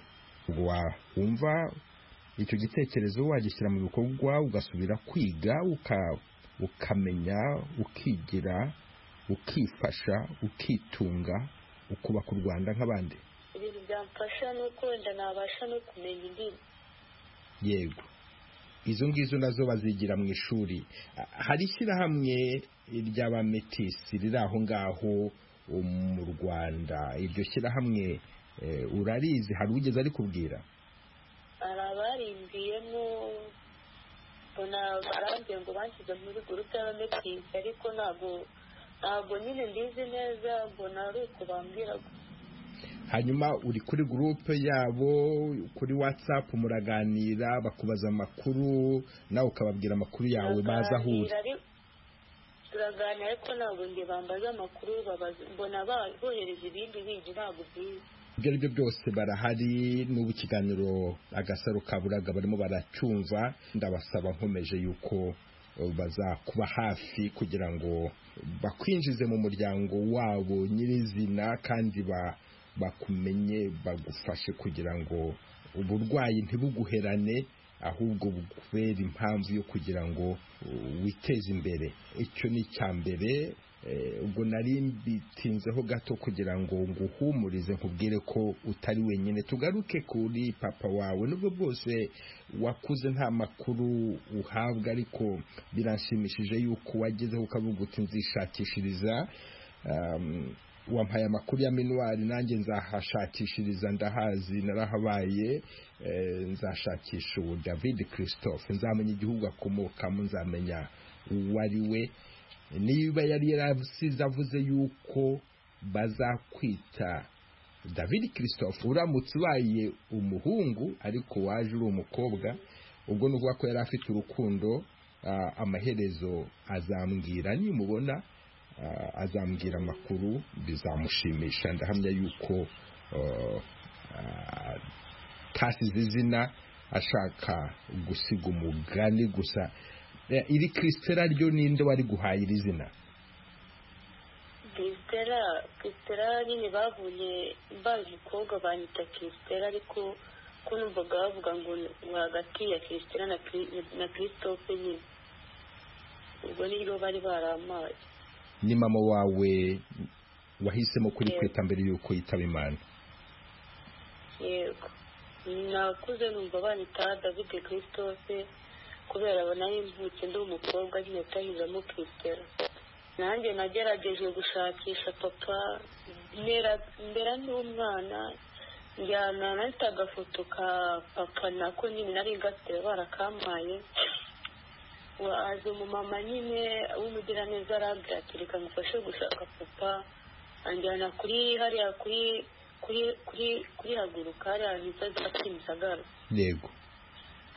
wumva icyo gitekerezo wagishyira mu bikorwa, ugasubira kwiga, ukamenya, ukigira, ukifasha, ukitunga, ukubaka u Rwanda nk'abandi. ibintu byamfasha nuko wenda nabasha no kumenya indimi. yego, izo ngizo nazo bazigira mu ishuri. hari ishyirahamwe ry'abametisi riri aho ngaho mu Rwanda. iryo shyirahamwe urarizi? hari ugeze ari kubwira? hari abarimbiyemo, mbona barambwiye ngo banshyize muri gurupe y'abametisi, ariko ntabwo nyine mbizi neza, mbona ari uko bambwira. hanyuma uri kuri gurupe yabo kuri WhatsApp, muraganira, bakubaza amakuru, nawe ukababwira amakuru yawe, baza ahura. turaganira, ariko ntabwo nge bambaza amakuru, mbona bohereza ibindi bindi ntabwo byiza. ibyo ari byo byose barahari. n'ubu ikiganiro Agasaro Kaburaga barimo baracyumva. ndabasaba nkomeje yuko bazakuba hafi kugira ngo bakwinjize mu muryango wabo nyirizina, kandi bakumenye, bagufashe kugira ngo uburwayi ntibuguherane, ahubwo bukubera impamvu yo kugira ngo witeze imbere. icyo ni icya mbere. ubwo nari mbitinzeho gato kugira ngo nguhumurize, nkubwire ko utari wenyine. tugaruke kuri papa wawe. nubwo bwose wakuze nta makuru uhabwa, ariko biranshimishije yuko wagezeho ukavuga uti nzishakishiriza. wampaye amakuru ya minuwari, nanjye nzahashakishiriza, ndahazi, narahabaye. nzashakisha uwo David Christophe, nzamenya igihugu akomokamo, nzamenya uwo ari we. niba yari yarasize avuze yuko bazakwita David Christophe, uramutse ubaye umuhungu ariko waje uri umukobwa, ubwo nuvuga ko yari afite urukundo. amaherezo azambwira, nimubona azambwira amakuru, bizamushimisha. ndahamya yuko tasize izina ashaka gusiga umugani gusa. iri Christella ryo ninde wari guhaye iri zina? Christella nyine babonye mbaye umukobwa banyita Christella, ariko ko numvaga bavuga ngo hagati ya Christella na Christophe nyine, ubwo niryo bari baramaye. ni mama wawe wahisemo kuri kwita mbere yuko yitaba Imana? yego, nakuze numva banyita David Christophe kubera abona imvutse ndi umukobwa nyine atahizamo Christella. nanjye nagerageje gushakisha papa mbera n'umwana, njyana nahita agafoto ka papa nako nyine nari ngatire barakampaye. waje umumama nyine w'umugiraneza arabwira ati reka ngufashe gushaka papa, anjyana kuri hariya kuri haguruka hariya hita za Kimisagara. yego,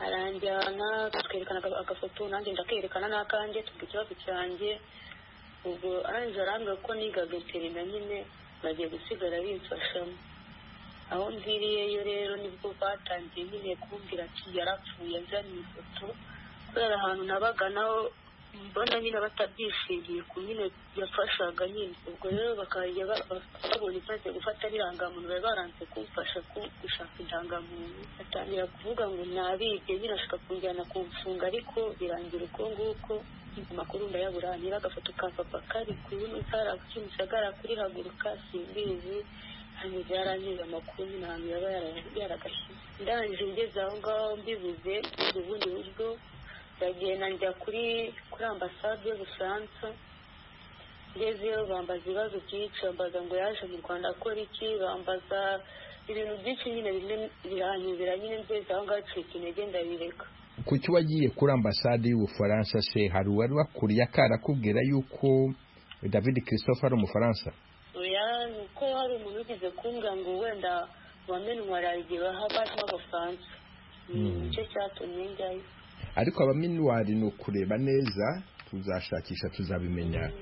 aranjyana twerekana agafoto nanjye ndakerekana n'akanjye tuvuga ikibazo cyanjye. Ubwo arangije arambwira ko nigaga interina nyine bagiye gusigara bimfashamo. Aho mviriyeyo rero nibwo batangiye nyine kumbwira ati yarapfuye, azanye ifoto kubera ahantu nabaga naho mbona nyine batabyishimiye ku nyine yafashaga nyine. Ubwo rero bakajya babona imaze gufata n'irangamuntu bari baranze kumfasha gushaka indangamuntu. Atangira kuvuga ngo nabibye nyine ashaka kunjyana kumfunga, ariko birangira uko nguko. Amakuru ndayabura, niba agafoto ka papa kari kuri Mutara Kimisagara kuri Haguruka simbizi, hanyuma byarangiza amakuru n'ahantu yaba yaragashyize. Ndangije ngeze aho ngaho mbibuze ubundi buryo ndagenda njya kuri ambasade y'Ubufaransa. Ngezeyo bambaza ibibazo byinshi, bambaza ngo yaje mu Rwanda akora iki, bambaza ibintu byinshi nyine bimwe biranyubira nyine. Ngeze aho ngaho ncika intege ndabireka. Kuki wagiye kuri ambasade y'Ubufaransa se? Hari uwari wakuriye akarakubwira yuko David Christophe ari Umufaransa? Oya, nuko hari umuntu ugize kumbwira ngo wenda wamenwara igihe bahaba n'Abafaransa. Nicyo cyatumye njyayo. Ariko abaminuwari ni ukureba neza, tuzashakisha tuzabimenya.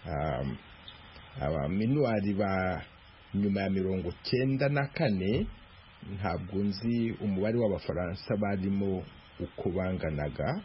Abaminuwari ba nyuma ya 94 ntabwo nzi umubare w'Abafaransa barimo uko banganaga,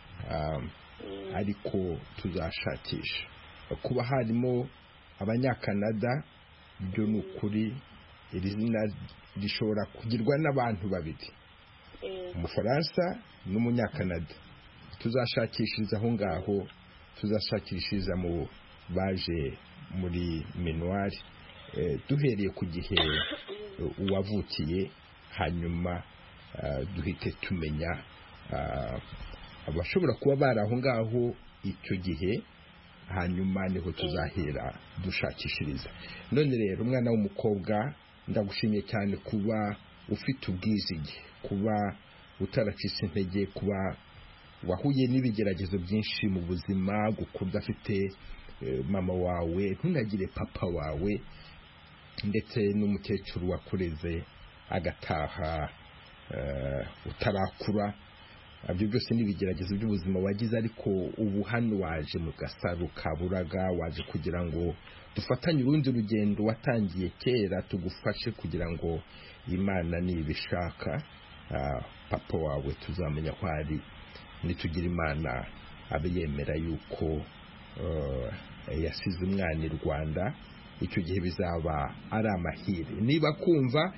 ariko tuzashakisha. Kuba harimo Abanyakanada byo ni ukuri, iri zina rishobora kugirwa n'abantu babiri, Umufaransa n'Umunyakanada. Tuzashakishiriza aho ngaho, tuzashakishiriza mu baje muri minuwari, duhereye ku gihe uwavukiye, hanyuma duhite tumenya abashobora kuba bari aho ngaho icyo gihe, hanyuma niho tuzahera dushakishiriza. None rero umwana w'umukobwa, ndagushimiye cyane kuba ufite ubwizige, kuba utaracitse intege, kuba wahuye n'ibigeragezo byinshi mu buzima, gukunda afite mama wawe, ntunagire papa wawe, ndetse n'umukecuru wakureze agataha utarakura. Ibyo byose n'ibigeragezo by'ubuzima wagize, ariko ubu hano waje mu Gasaro ka Buraga, waje kugira ngo dufatanye urundi rugendo watangiye kera, tugufashe kugira ngo Imana nibishaka papa wawe tuzamenya ko ari, nitugira Imana abe yemera yuko yasize umwana i Rwanda, icyo gihe bizaba ari amahire. Niba kumva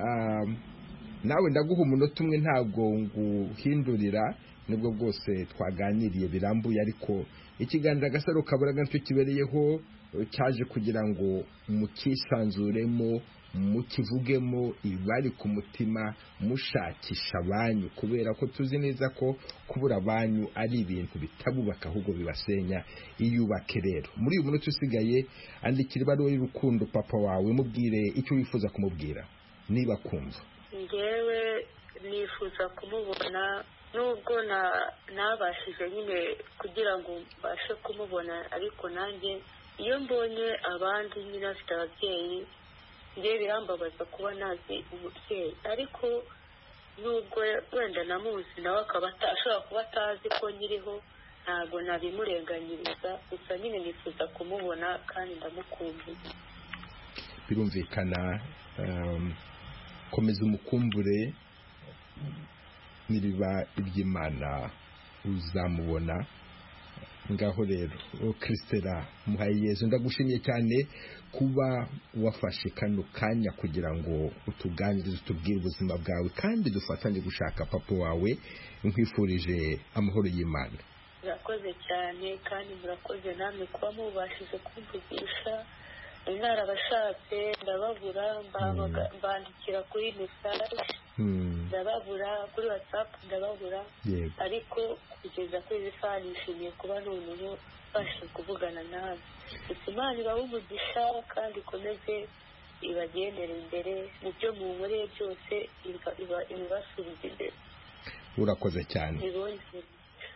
nawe ndaguha umunota umwe, ntabwo nguhindurira, nibwo bwose twaganiriye birambuye, ariko ikiganiro Agasaro ka Buraga nicyo kibereyeho, cyaje kugira ngo mukisanzuremo, mukivugemo ibari ku mutima, mushakisha abanyu, kubera ko tuzi neza ko kubura abanyu ari ibintu bitabubaka ahubwo bibasenya. Iyubake rero. Muri uyu munota usigaye, andikira ibaruwa y'urukundo papa wawe, mubwire icyo wifuza kumubwira niba kumva. Ngewe nifuza kumubona, nubwo nabashije nyine kugira ngo mbashe kumubona, ariko nanjye iyo mbonye abandi nyine afite ababyeyi, ngewe birambabaza kuba nazi umubyeyi. Ariko nubwo wenda namuzi nawe akaba ashobora kuba atazi ko nyiriho, ntabwo nabimurenganyiriza, gusa nyine nifuza kumubona kandi ndamukumbuye. Birumvikana, komeza umukumbure, niriba iby'Imana uzamubona. Ngaho rero Christela Muhayeyezu, ndagushimiye cyane kuba wafashe kano kanya kugira ngo utuganirize, utubwire ubuzima bwawe, kandi dufatanye gushaka papa wawe. Nkwifurije amahoro y'Imana. Murakoze cyane, kandi murakoze namwe kuba mubashije kumvugisha. Narabashatse ndababura, mbandikira kuri message ndababura, kuri WhatsApp ndababura, ariko kugeza kuri izi saha nishimiye kuba noneho bashe kuvugana nawe. Imana ibahe umugisha kandi ikomeze ibagendere imbere mu byo munkoreye byose, ibibasubiza imbere. Urakoze cyane.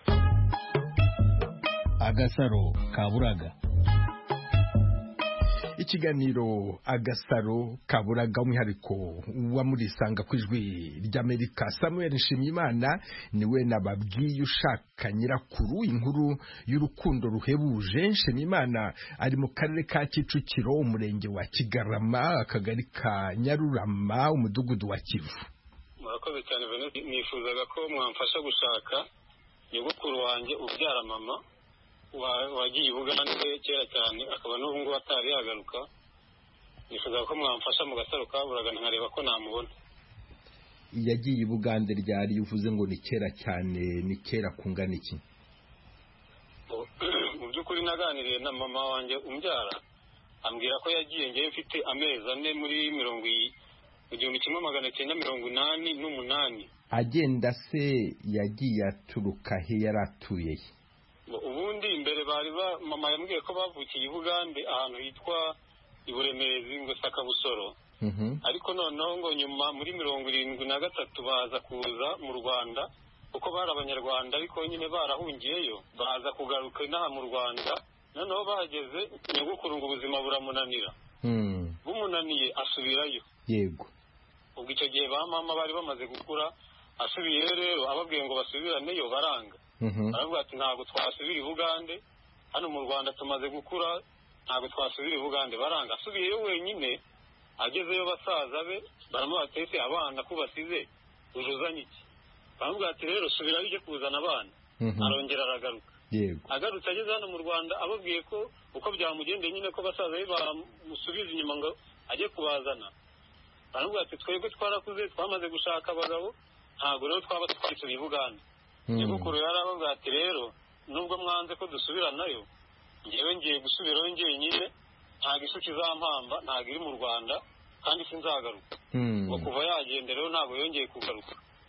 Agasaro ka Buraga. ikiganiro agasaro kaburaga umwihariko wa murisanga ku ijwi ry'Amerika. Samuel Nshimiyimana niwe nababwiye ushaka nyirakuru, inkuru y'urukundo ruhebuje. Nshimiyimana ari mu karere ka Kicukiro, umurenge wa Kigarama, akagari ka Nyarurama, umudugudu wa Kivu. Murakoze cyane Venuste, nifuzaga ko mwamfasha gushaka nyogokuru wanjye ubyara mama wagiye Bugande kera cyane, akaba n'ubu ngubu atari yagaruka. Nifuzaga ko mwamfasha mu gasaro kaburaga nkareba ko namubona. Yagiye Bugande ryari? Uvuze ngo ni kera cyane, ni kera kungana iki? Mu by'ukuri naganiriye na mama wanjye umbyara, ambwira ko yagiye ngewe mfite amezi 4 muri 1988. Agenda se yagiye aturuka he, yaratuye he? Ubundi imbere mama yambwiye ko bavukiye Bugande ahantu hitwa Iburemezi ngo Sakabusoro. Ariko noneho ngo nyuma muri 73 baza kuza mu Rwanda, kuko bari abanyarwanda ariko nyine barahungiyeyo, baza kugaruka inaha mu Rwanda. Noneho bahageze nyogokuru ngo ubuzima buramunanira, bumunaniye asubirayo. Yego. Ubwo icyo gihe ba mama bari bamaze gukura, asubiyeyo rero ababwiye ngo basubiraneyo baranga. Aravuga ati ntabwo twasubira i Bugande, hano mu Rwanda tumaze gukura, ntabwo twasubira i Bugande. Baranga. Asubiyeyo wenyine, agezeyo basaza be baramubatese abana ko basize ujuzanye iki. Baravuga ati rero subirayo ujye kuzana abana. Arongera aragaruka. Yego. Agarutse ageze hano mu Rwanda ababwiye ko uko byamugendeye nyine ko basaza be bamusubiza inyuma ngo ajye kubazana. Baravuga ati twebwe twarakuze, twamaze gushaka abagabo, ntabwo rero twaba twisubiye i Bugande. Nyogokuru yaravuga ati rero nubwo mwanze ko dusubiranayo, ngewe ngiye gusubirayo njyenyine, ntabwo isuka izampamba, ntabwo iri mu Rwanda, kandi sinzagaruka. Ngo kuva yagenda rero ntabwo yongeye kugaruka.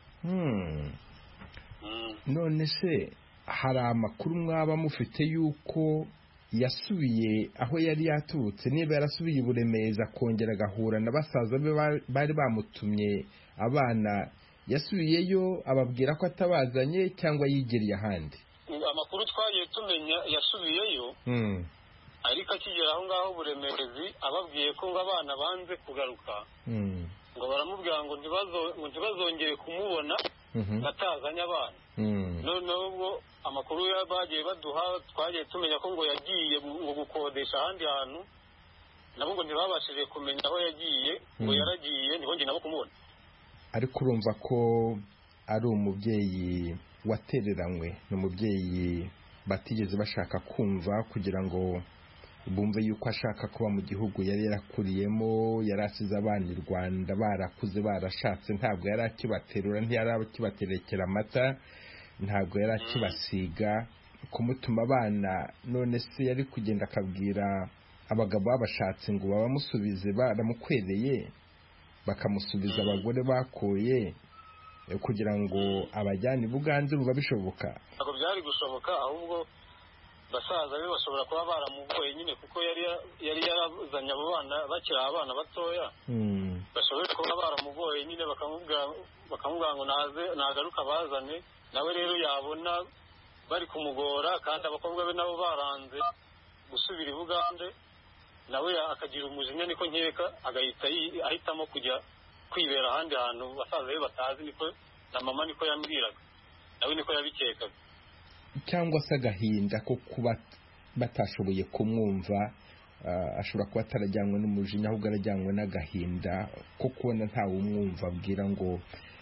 None se hari amakuru mwaba mufite yuko yasubiye aho yari yaturutse? Niba yarasubiye Buremeza akongera agahura na basaza be bari bamutumye abana, yasubiyeyo ababwira ko atabazanye cyangwa yigereye ahandi? Amakuru twagiye tumenya yasubiyeyo, ariko akigera aho ngaho Buremezi ababwiye ko ngo abana banze kugaruka, ngo baramubwira ngo ntibazongere kumubona batazanye abana. Noneho ubwo amakuru bagiye baduha twagiye tumenya ko ngo yagiye ngo gukodesha ahandi hantu, nabo ngo ntibabashije kumenya aho yagiye, ngo yaragiye ntibongere nabo kumubona. Ariko urumva ko ari umubyeyi watereranywe, ni umubyeyi batigeze bashaka kumva kugira ngo bumve yuko ashaka kuba mu gihugu yari yarakuriyemo, yari asize abana i Rwanda barakuze barashatse, ntabwo yari akibaterura, ntiyari akibaterekera amata, ntabwo yari akibasiga kumutuma abana. None se yari kugenda akabwira abagabo babashatse ngo babamusubize, baramukwereye bakamusubiza abagore bakoye kugira ngo abajyane i Bugande? Biba bishoboka? Ntabwo byari gushoboka, ahubwo basaza be bashobora kuba baramugoye nyine, kuko yari yarazanye abo bana bakiri abana batoya. Bashobora kuba baramugoye nyine, bakamubwira ngo nagaruka bazane, nawe rero yabona bari kumugora, kandi abakobwa be nabo baranze gusubira i Bugande, nawe akagira umujinya, niko nkeka, agahita ahitamo kujya kwibera ahandi hantu basaza be batazi. Niko na mama niko yambwiraga, nawe niko yabikekaga. Cyangwa se agahinda ko kuba batashoboye kumwumva, ashobora kuba atarajyanywe n'umujinya, ahubwo arajyanywe n'agahinda ko kubona ntawe umwumva abwira ngo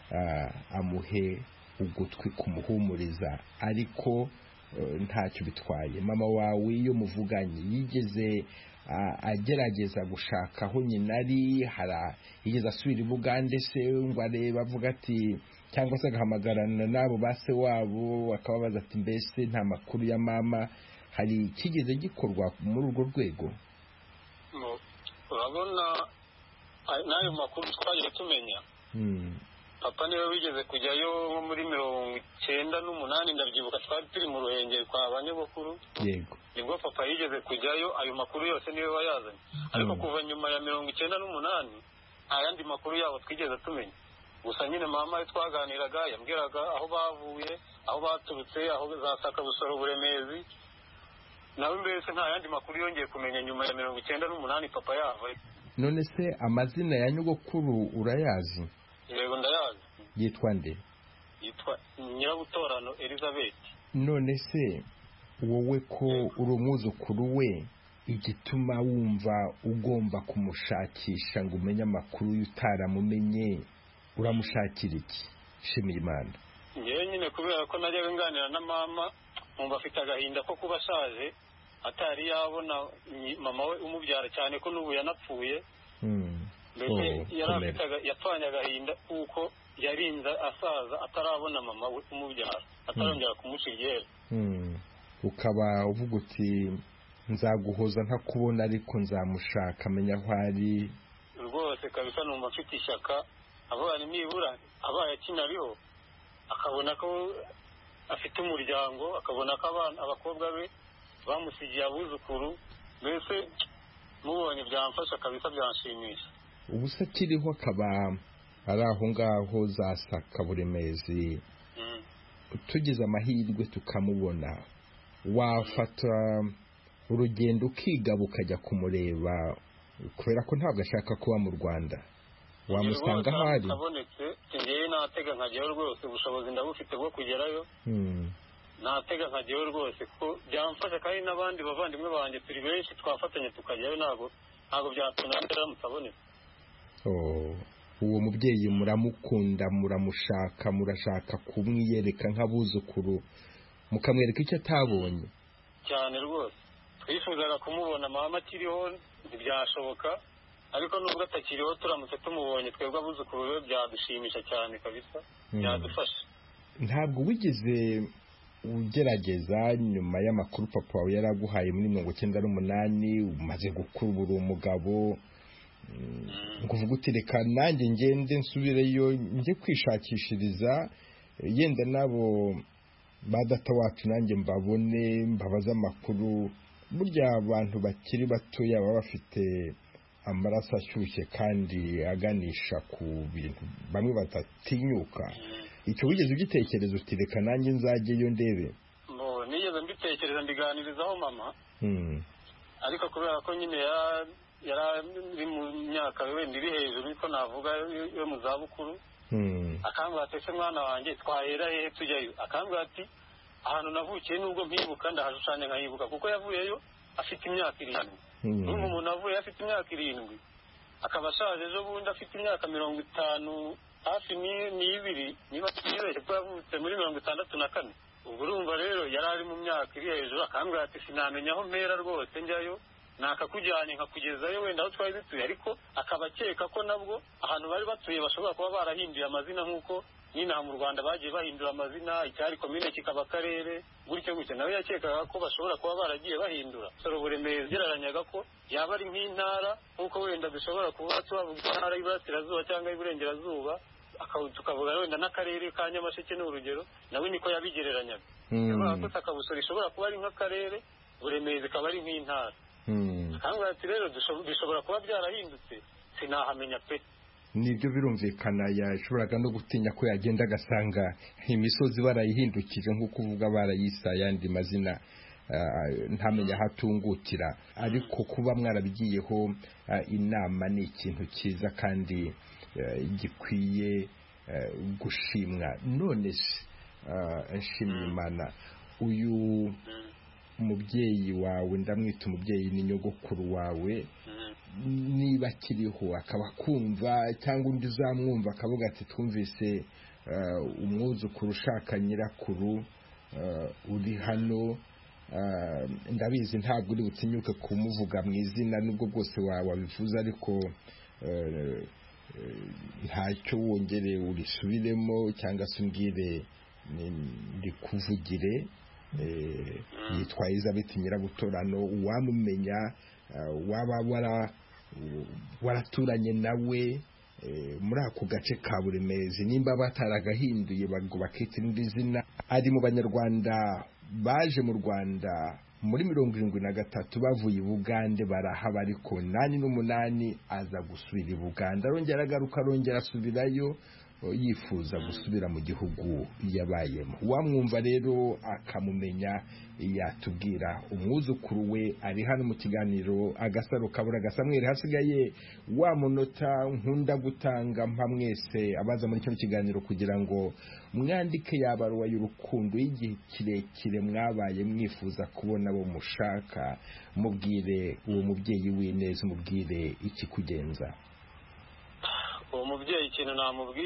amuhe ugutwi kumuhumuriza, ariko ntacyo bitwaye. Mama wawe iyo muvuganye yigeze agerageza gushaka aho nyina ari? Yigeze asubira i Bugande se ngo arebe, avuga ati, cyangwa se agahamagarana n'abo base wabo akababaza ati mbese nta makuru ya mama? Hari kigeze gikorwa muri urwo rwego? Urabona n'ayo makuru twagiye tumenya, papa niwe wigeze kujyayo nko muri 98, ndabyibuka twari turi mu Ruhengeri kwa banyogokuru. Yego. Nibwo papa yigeze kujyayo, ayo makuru yose niwe wayazanye. Ariko kuva nyuma ya 98 nta yandi makuru yabo twigeze tumenya. Gusa nyine mama twaganiraga yambwiraga aho bavuye, aho baturutse, aho za Sakabusoro, Buremezi, nawe mbese nta yandi makuru yongeye kumenya nyuma ya 98 papa yavaye. None se amazina ya nyogokuru urayazi? Yego ndayazi. Yitwa nde? Yitwa Nyirabutorano Elizabeth. None se wowe ko uri umwuzukuru we, igituma wumva ugomba kumushakisha ngo umenye amakuru utaramumenye, uramushakira iki? Shimiye Imana. Ngewe nyine kubera ko najyaga nganira na mama, nkumva afite agahinda ko kuba ashaje atari yabona mama we umubyara, cyane ko n'ubu yanapfuye. Mbese yapfanye agahinda kuko yarinze asaza atarabona mama we umubyara, atarongera kumuca iryera. Ukaba uvuga uti nzaguhoza ntakubona ariko nzamushaka amenya aho ari. Rwose kabisa numva mfite ishyaka, avuga ni nibura abaye akinariho akabona ko afite umuryango, akabona ko abakobwa be bamusigiye abuzukuru, mbese mubonye byamfasha kabisa, byanshimisha. Ubu se akiriho akaba ari aho ngaho za Sakaburemezi, tugize amahirwe tukamubona, wafata urugendo ukigaba ukajya kumureba kubera ko ntabwo ashaka kuba mu Rwanda, wamusanga aho ari? Abonetse ngewe natega nkajyayo rwose, ubushobozi ndabufite bwo kugerayo. Natega nkajyayo rwose kuko byamfasha, kandi n'abandi bavandimwe banjye turi benshi twafatanya tukajyayo, ntabwo byatunanira mutabonetse. Uwo mubyeyi muramukunda, muramushaka, murashaka kumwiyereka nk'abuzukuru, mukamwereka icyo atabonye cyane rwose. Twifuzaga kumubona mama akiriho, ntibyashoboka, ariko nubwo atakiriho turamutse tumubonye twebwe abuzukuru be byadushimisha cyane kabisa, byadufasha. Ntabwo wigeze ugerageza nyuma y'amakuru papa wawe yaraguhaye muri 98 umaze gukura, uri umugabo, nguvuga uti reka nanjye ngende nsubireyo njye kwishakishiriza, yenda nabo badata wacu nanjye mbabone, mbabaza amakuru? Burya abantu bakiri batoya baba bafite amaraso ashyushye kandi aganisha ku bintu bamwe batatinyuka. Icyo wigeze ugitekereza uti reka nanjye nzajyeyo ndebe? Nigeze mbitekereza, mbiganirizaho mama, ariko kubera ko nyine yari mu myaka wenda iri hejuru, niko navuga, yo mu zabukuru, akambwira ati ese mwana wanjye twahera hehe tujyayo? Akambwira ati ahantu navukiye nubwo mpibuka ndahashushanya nkahibuka, kuko yavuyeyo afite imyaka 7. N'ubu umuntu avuye afite imyaka 7 akaba ashaje ejo bundi afite imyaka 50 hafi n'ibiri, niba twibeshye ko yavutse muri 64. Ubwo urumva rero yari ari mu myaka iri hejuru, akambwira ati sinamenya aho mpera rwose njyayo, nakakujyanye nkakugezayo wenda aho twari dutuye, ariko akaba akeka ko nabwo ahantu bari batuye bashobora kuba barahinduye amazina, nk'uko nyine mu Rwanda bagiye bahindura amazina, icyari komine kikaba akarere, gutyo gutyo. Nawe yakekaga ko bashobora kuba baragiye bahindura. Soroburemezi gereranyaga ko yaba ari nk'intara, nk'uko wenda dushobora kuba tubavuga intara y'Iburasirazuba cyangwa y'Iburengerazuba, tukavuga wenda n'akarere ka Nyamasheke n'urugero, nawe niko yabigereranyaga. Ko Sakabusoro ishobora kuba ari nk'akarere, Buremezi ikaba ari nk'intara. Akambwira ati rero bishobora kuba byarahindutse, sinahamenya pe. Nibyo birumvikana, yashoboraga no gutinya ko yagenda agasanga imisozi barayihindukije nk'uko uvuga, barayisa yandi mazina, ntamenya hatungukira. Ariko kuba mwarabigiyeho inama ni ikintu cyiza kandi gikwiye gushimwa. None nshimye Imana, uyu umubyeyi wawe, ndamwita umubyeyi, ni nyogokuru wawe, niba akiriho akaba kumva, cyangwa undi uzamwumva akavuga ati twumvise umwuzukuru ushaka nyirakuru uri hano, ndabizi ntabwo uri butinyuke kumuvuga mu izina nubwo bwose wabivuze, ariko ntacyo wongere urisubiremo cyangwa se umbwire ndikuvugire. Yitwa Elizabeth Nyirabutorano, uwamumenya, waba waraturanye nawe muri ako gace ka Buremezi, nimba bataragahinduye bakita irindi zina. Ari mu Banyarwanda baje mu Rwanda muri 73 bavuye i Bugande, barahaba, ariko 88 aza gusubira i Buganda, arongera agaruka, arongera asubirayo, yifuza gusubira mu gihugu yabayemo. Wamwumva rero akamumenya yatubwira. Umwuzukuru we ari hano mu kiganiro Agasaro Kaburaga. Samuel, hasigaye wa munota nkunda gutanga mpa mwese abaza muri cyo kiganiro kugira ngo mwandike yabaruwa y'urukundo y'igihe kirekire mwabaye mwifuza kubona bo mushaka. Mubwire uwo mubyeyi w'ineza, mubwire iki kugenza. Uwo mubyeyi ikintu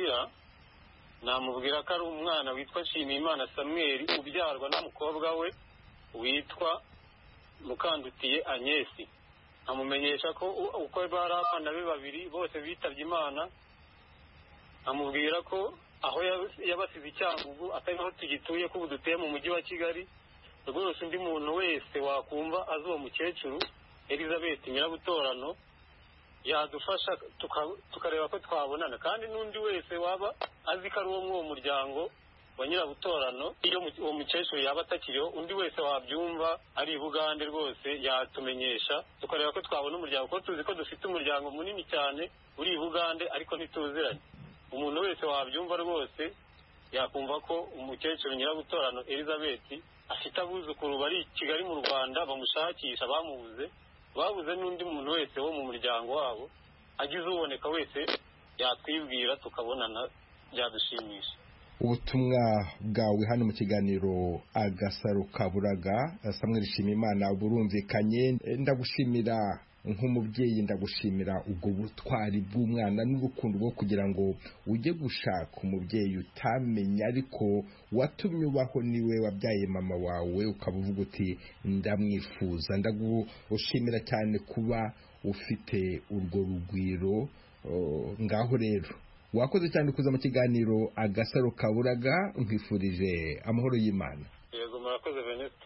namubwira ko ari umwana witwa Nshimiyimana Samuel ubyarwa n'umukobwa we witwa Mukandutiye Agnesi. Amumenyesha ko uko bari abana be babiri bose bitabye Imana. Amubwira ko aho yabasize Cyangugu atari aho tugituye ko duteye mu mujyi wa Kigali. Rwose undi muntu wese wakumva azi uwo mukecuru Elizabeth Nyirabutorano yadufasha tukareba ko twabonana, kandi n'undi wese waba azi ko ari uwo mu muryango wa Nyirabutorano iyo uwo mukecuru yaba atakiriho, undi wese wabyumva ari i Bugande rwose yatumenyesha tukareba ko twabona umuryango, ko tuzi ko dufite umuryango munini cyane uri i Bugande ariko ntituziranye. Umuntu wese wabyumva rwose yakumva ko umukecuru Nyirabutorano Elizabeth afite abuzukuru bari i Kigali mu Rwanda bamushakisha, babuze n'undi muntu wese wo mu muryango wabo. Agize uboneka wese yatwibwira tukabonana, byadushimisha. Ubutumwa bwawe hano mu kiganiro Agasaro Kaburaga. Samuel Nshimiyimana, burumvikanye. Ndagushimira nk'umubyeyi, ndagushimira ubwo butwari bw'umwana n'urukundo rwo kugira ngo ujye gushaka umubyeyi utamenya ariko watumye ubaho, niwe wabyaye mama wawe, ukavuga uti ndamwifuza. Ndagushimira cyane kuba ufite urwo rugwiro. Ngaho rero wakoze cyane kuza mu kiganiro Agasaro Kaburaga. Nkwifurije amahoro y'Imana. Yego, murakoze Venuste.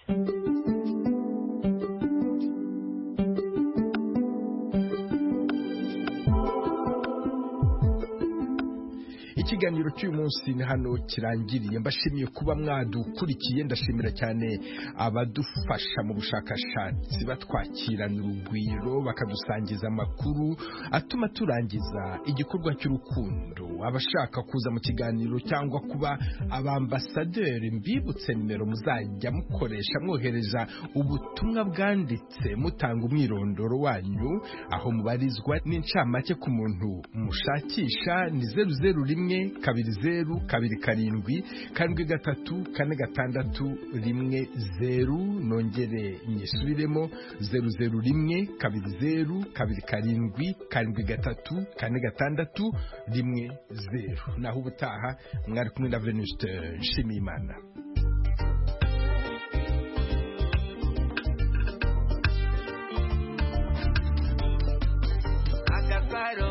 Ikiganiro cy'uyu munsi ni hano kirangiriye. Mbashimiye kuba mwadukurikiye. Ndashimira cyane abadufasha mu bushakashatsi batwakirana urugwiro bakadusangiza amakuru atuma turangiza igikorwa cy'urukundo. Abashaka kuza mu kiganiro cyangwa kuba abambasaderi, mbibutse nimero muzajya mukoresha mwohereza ubutumwa bwanditse mutanga umwirondoro wanyu, aho mubarizwa n'incamake ku muntu mushakisha. Ni 001-207-736-410. Nongere nyisubiremo 001-207-736-410. Naho ubutaha mwari kumwe na Venuste Nshimiyimana. Agasaro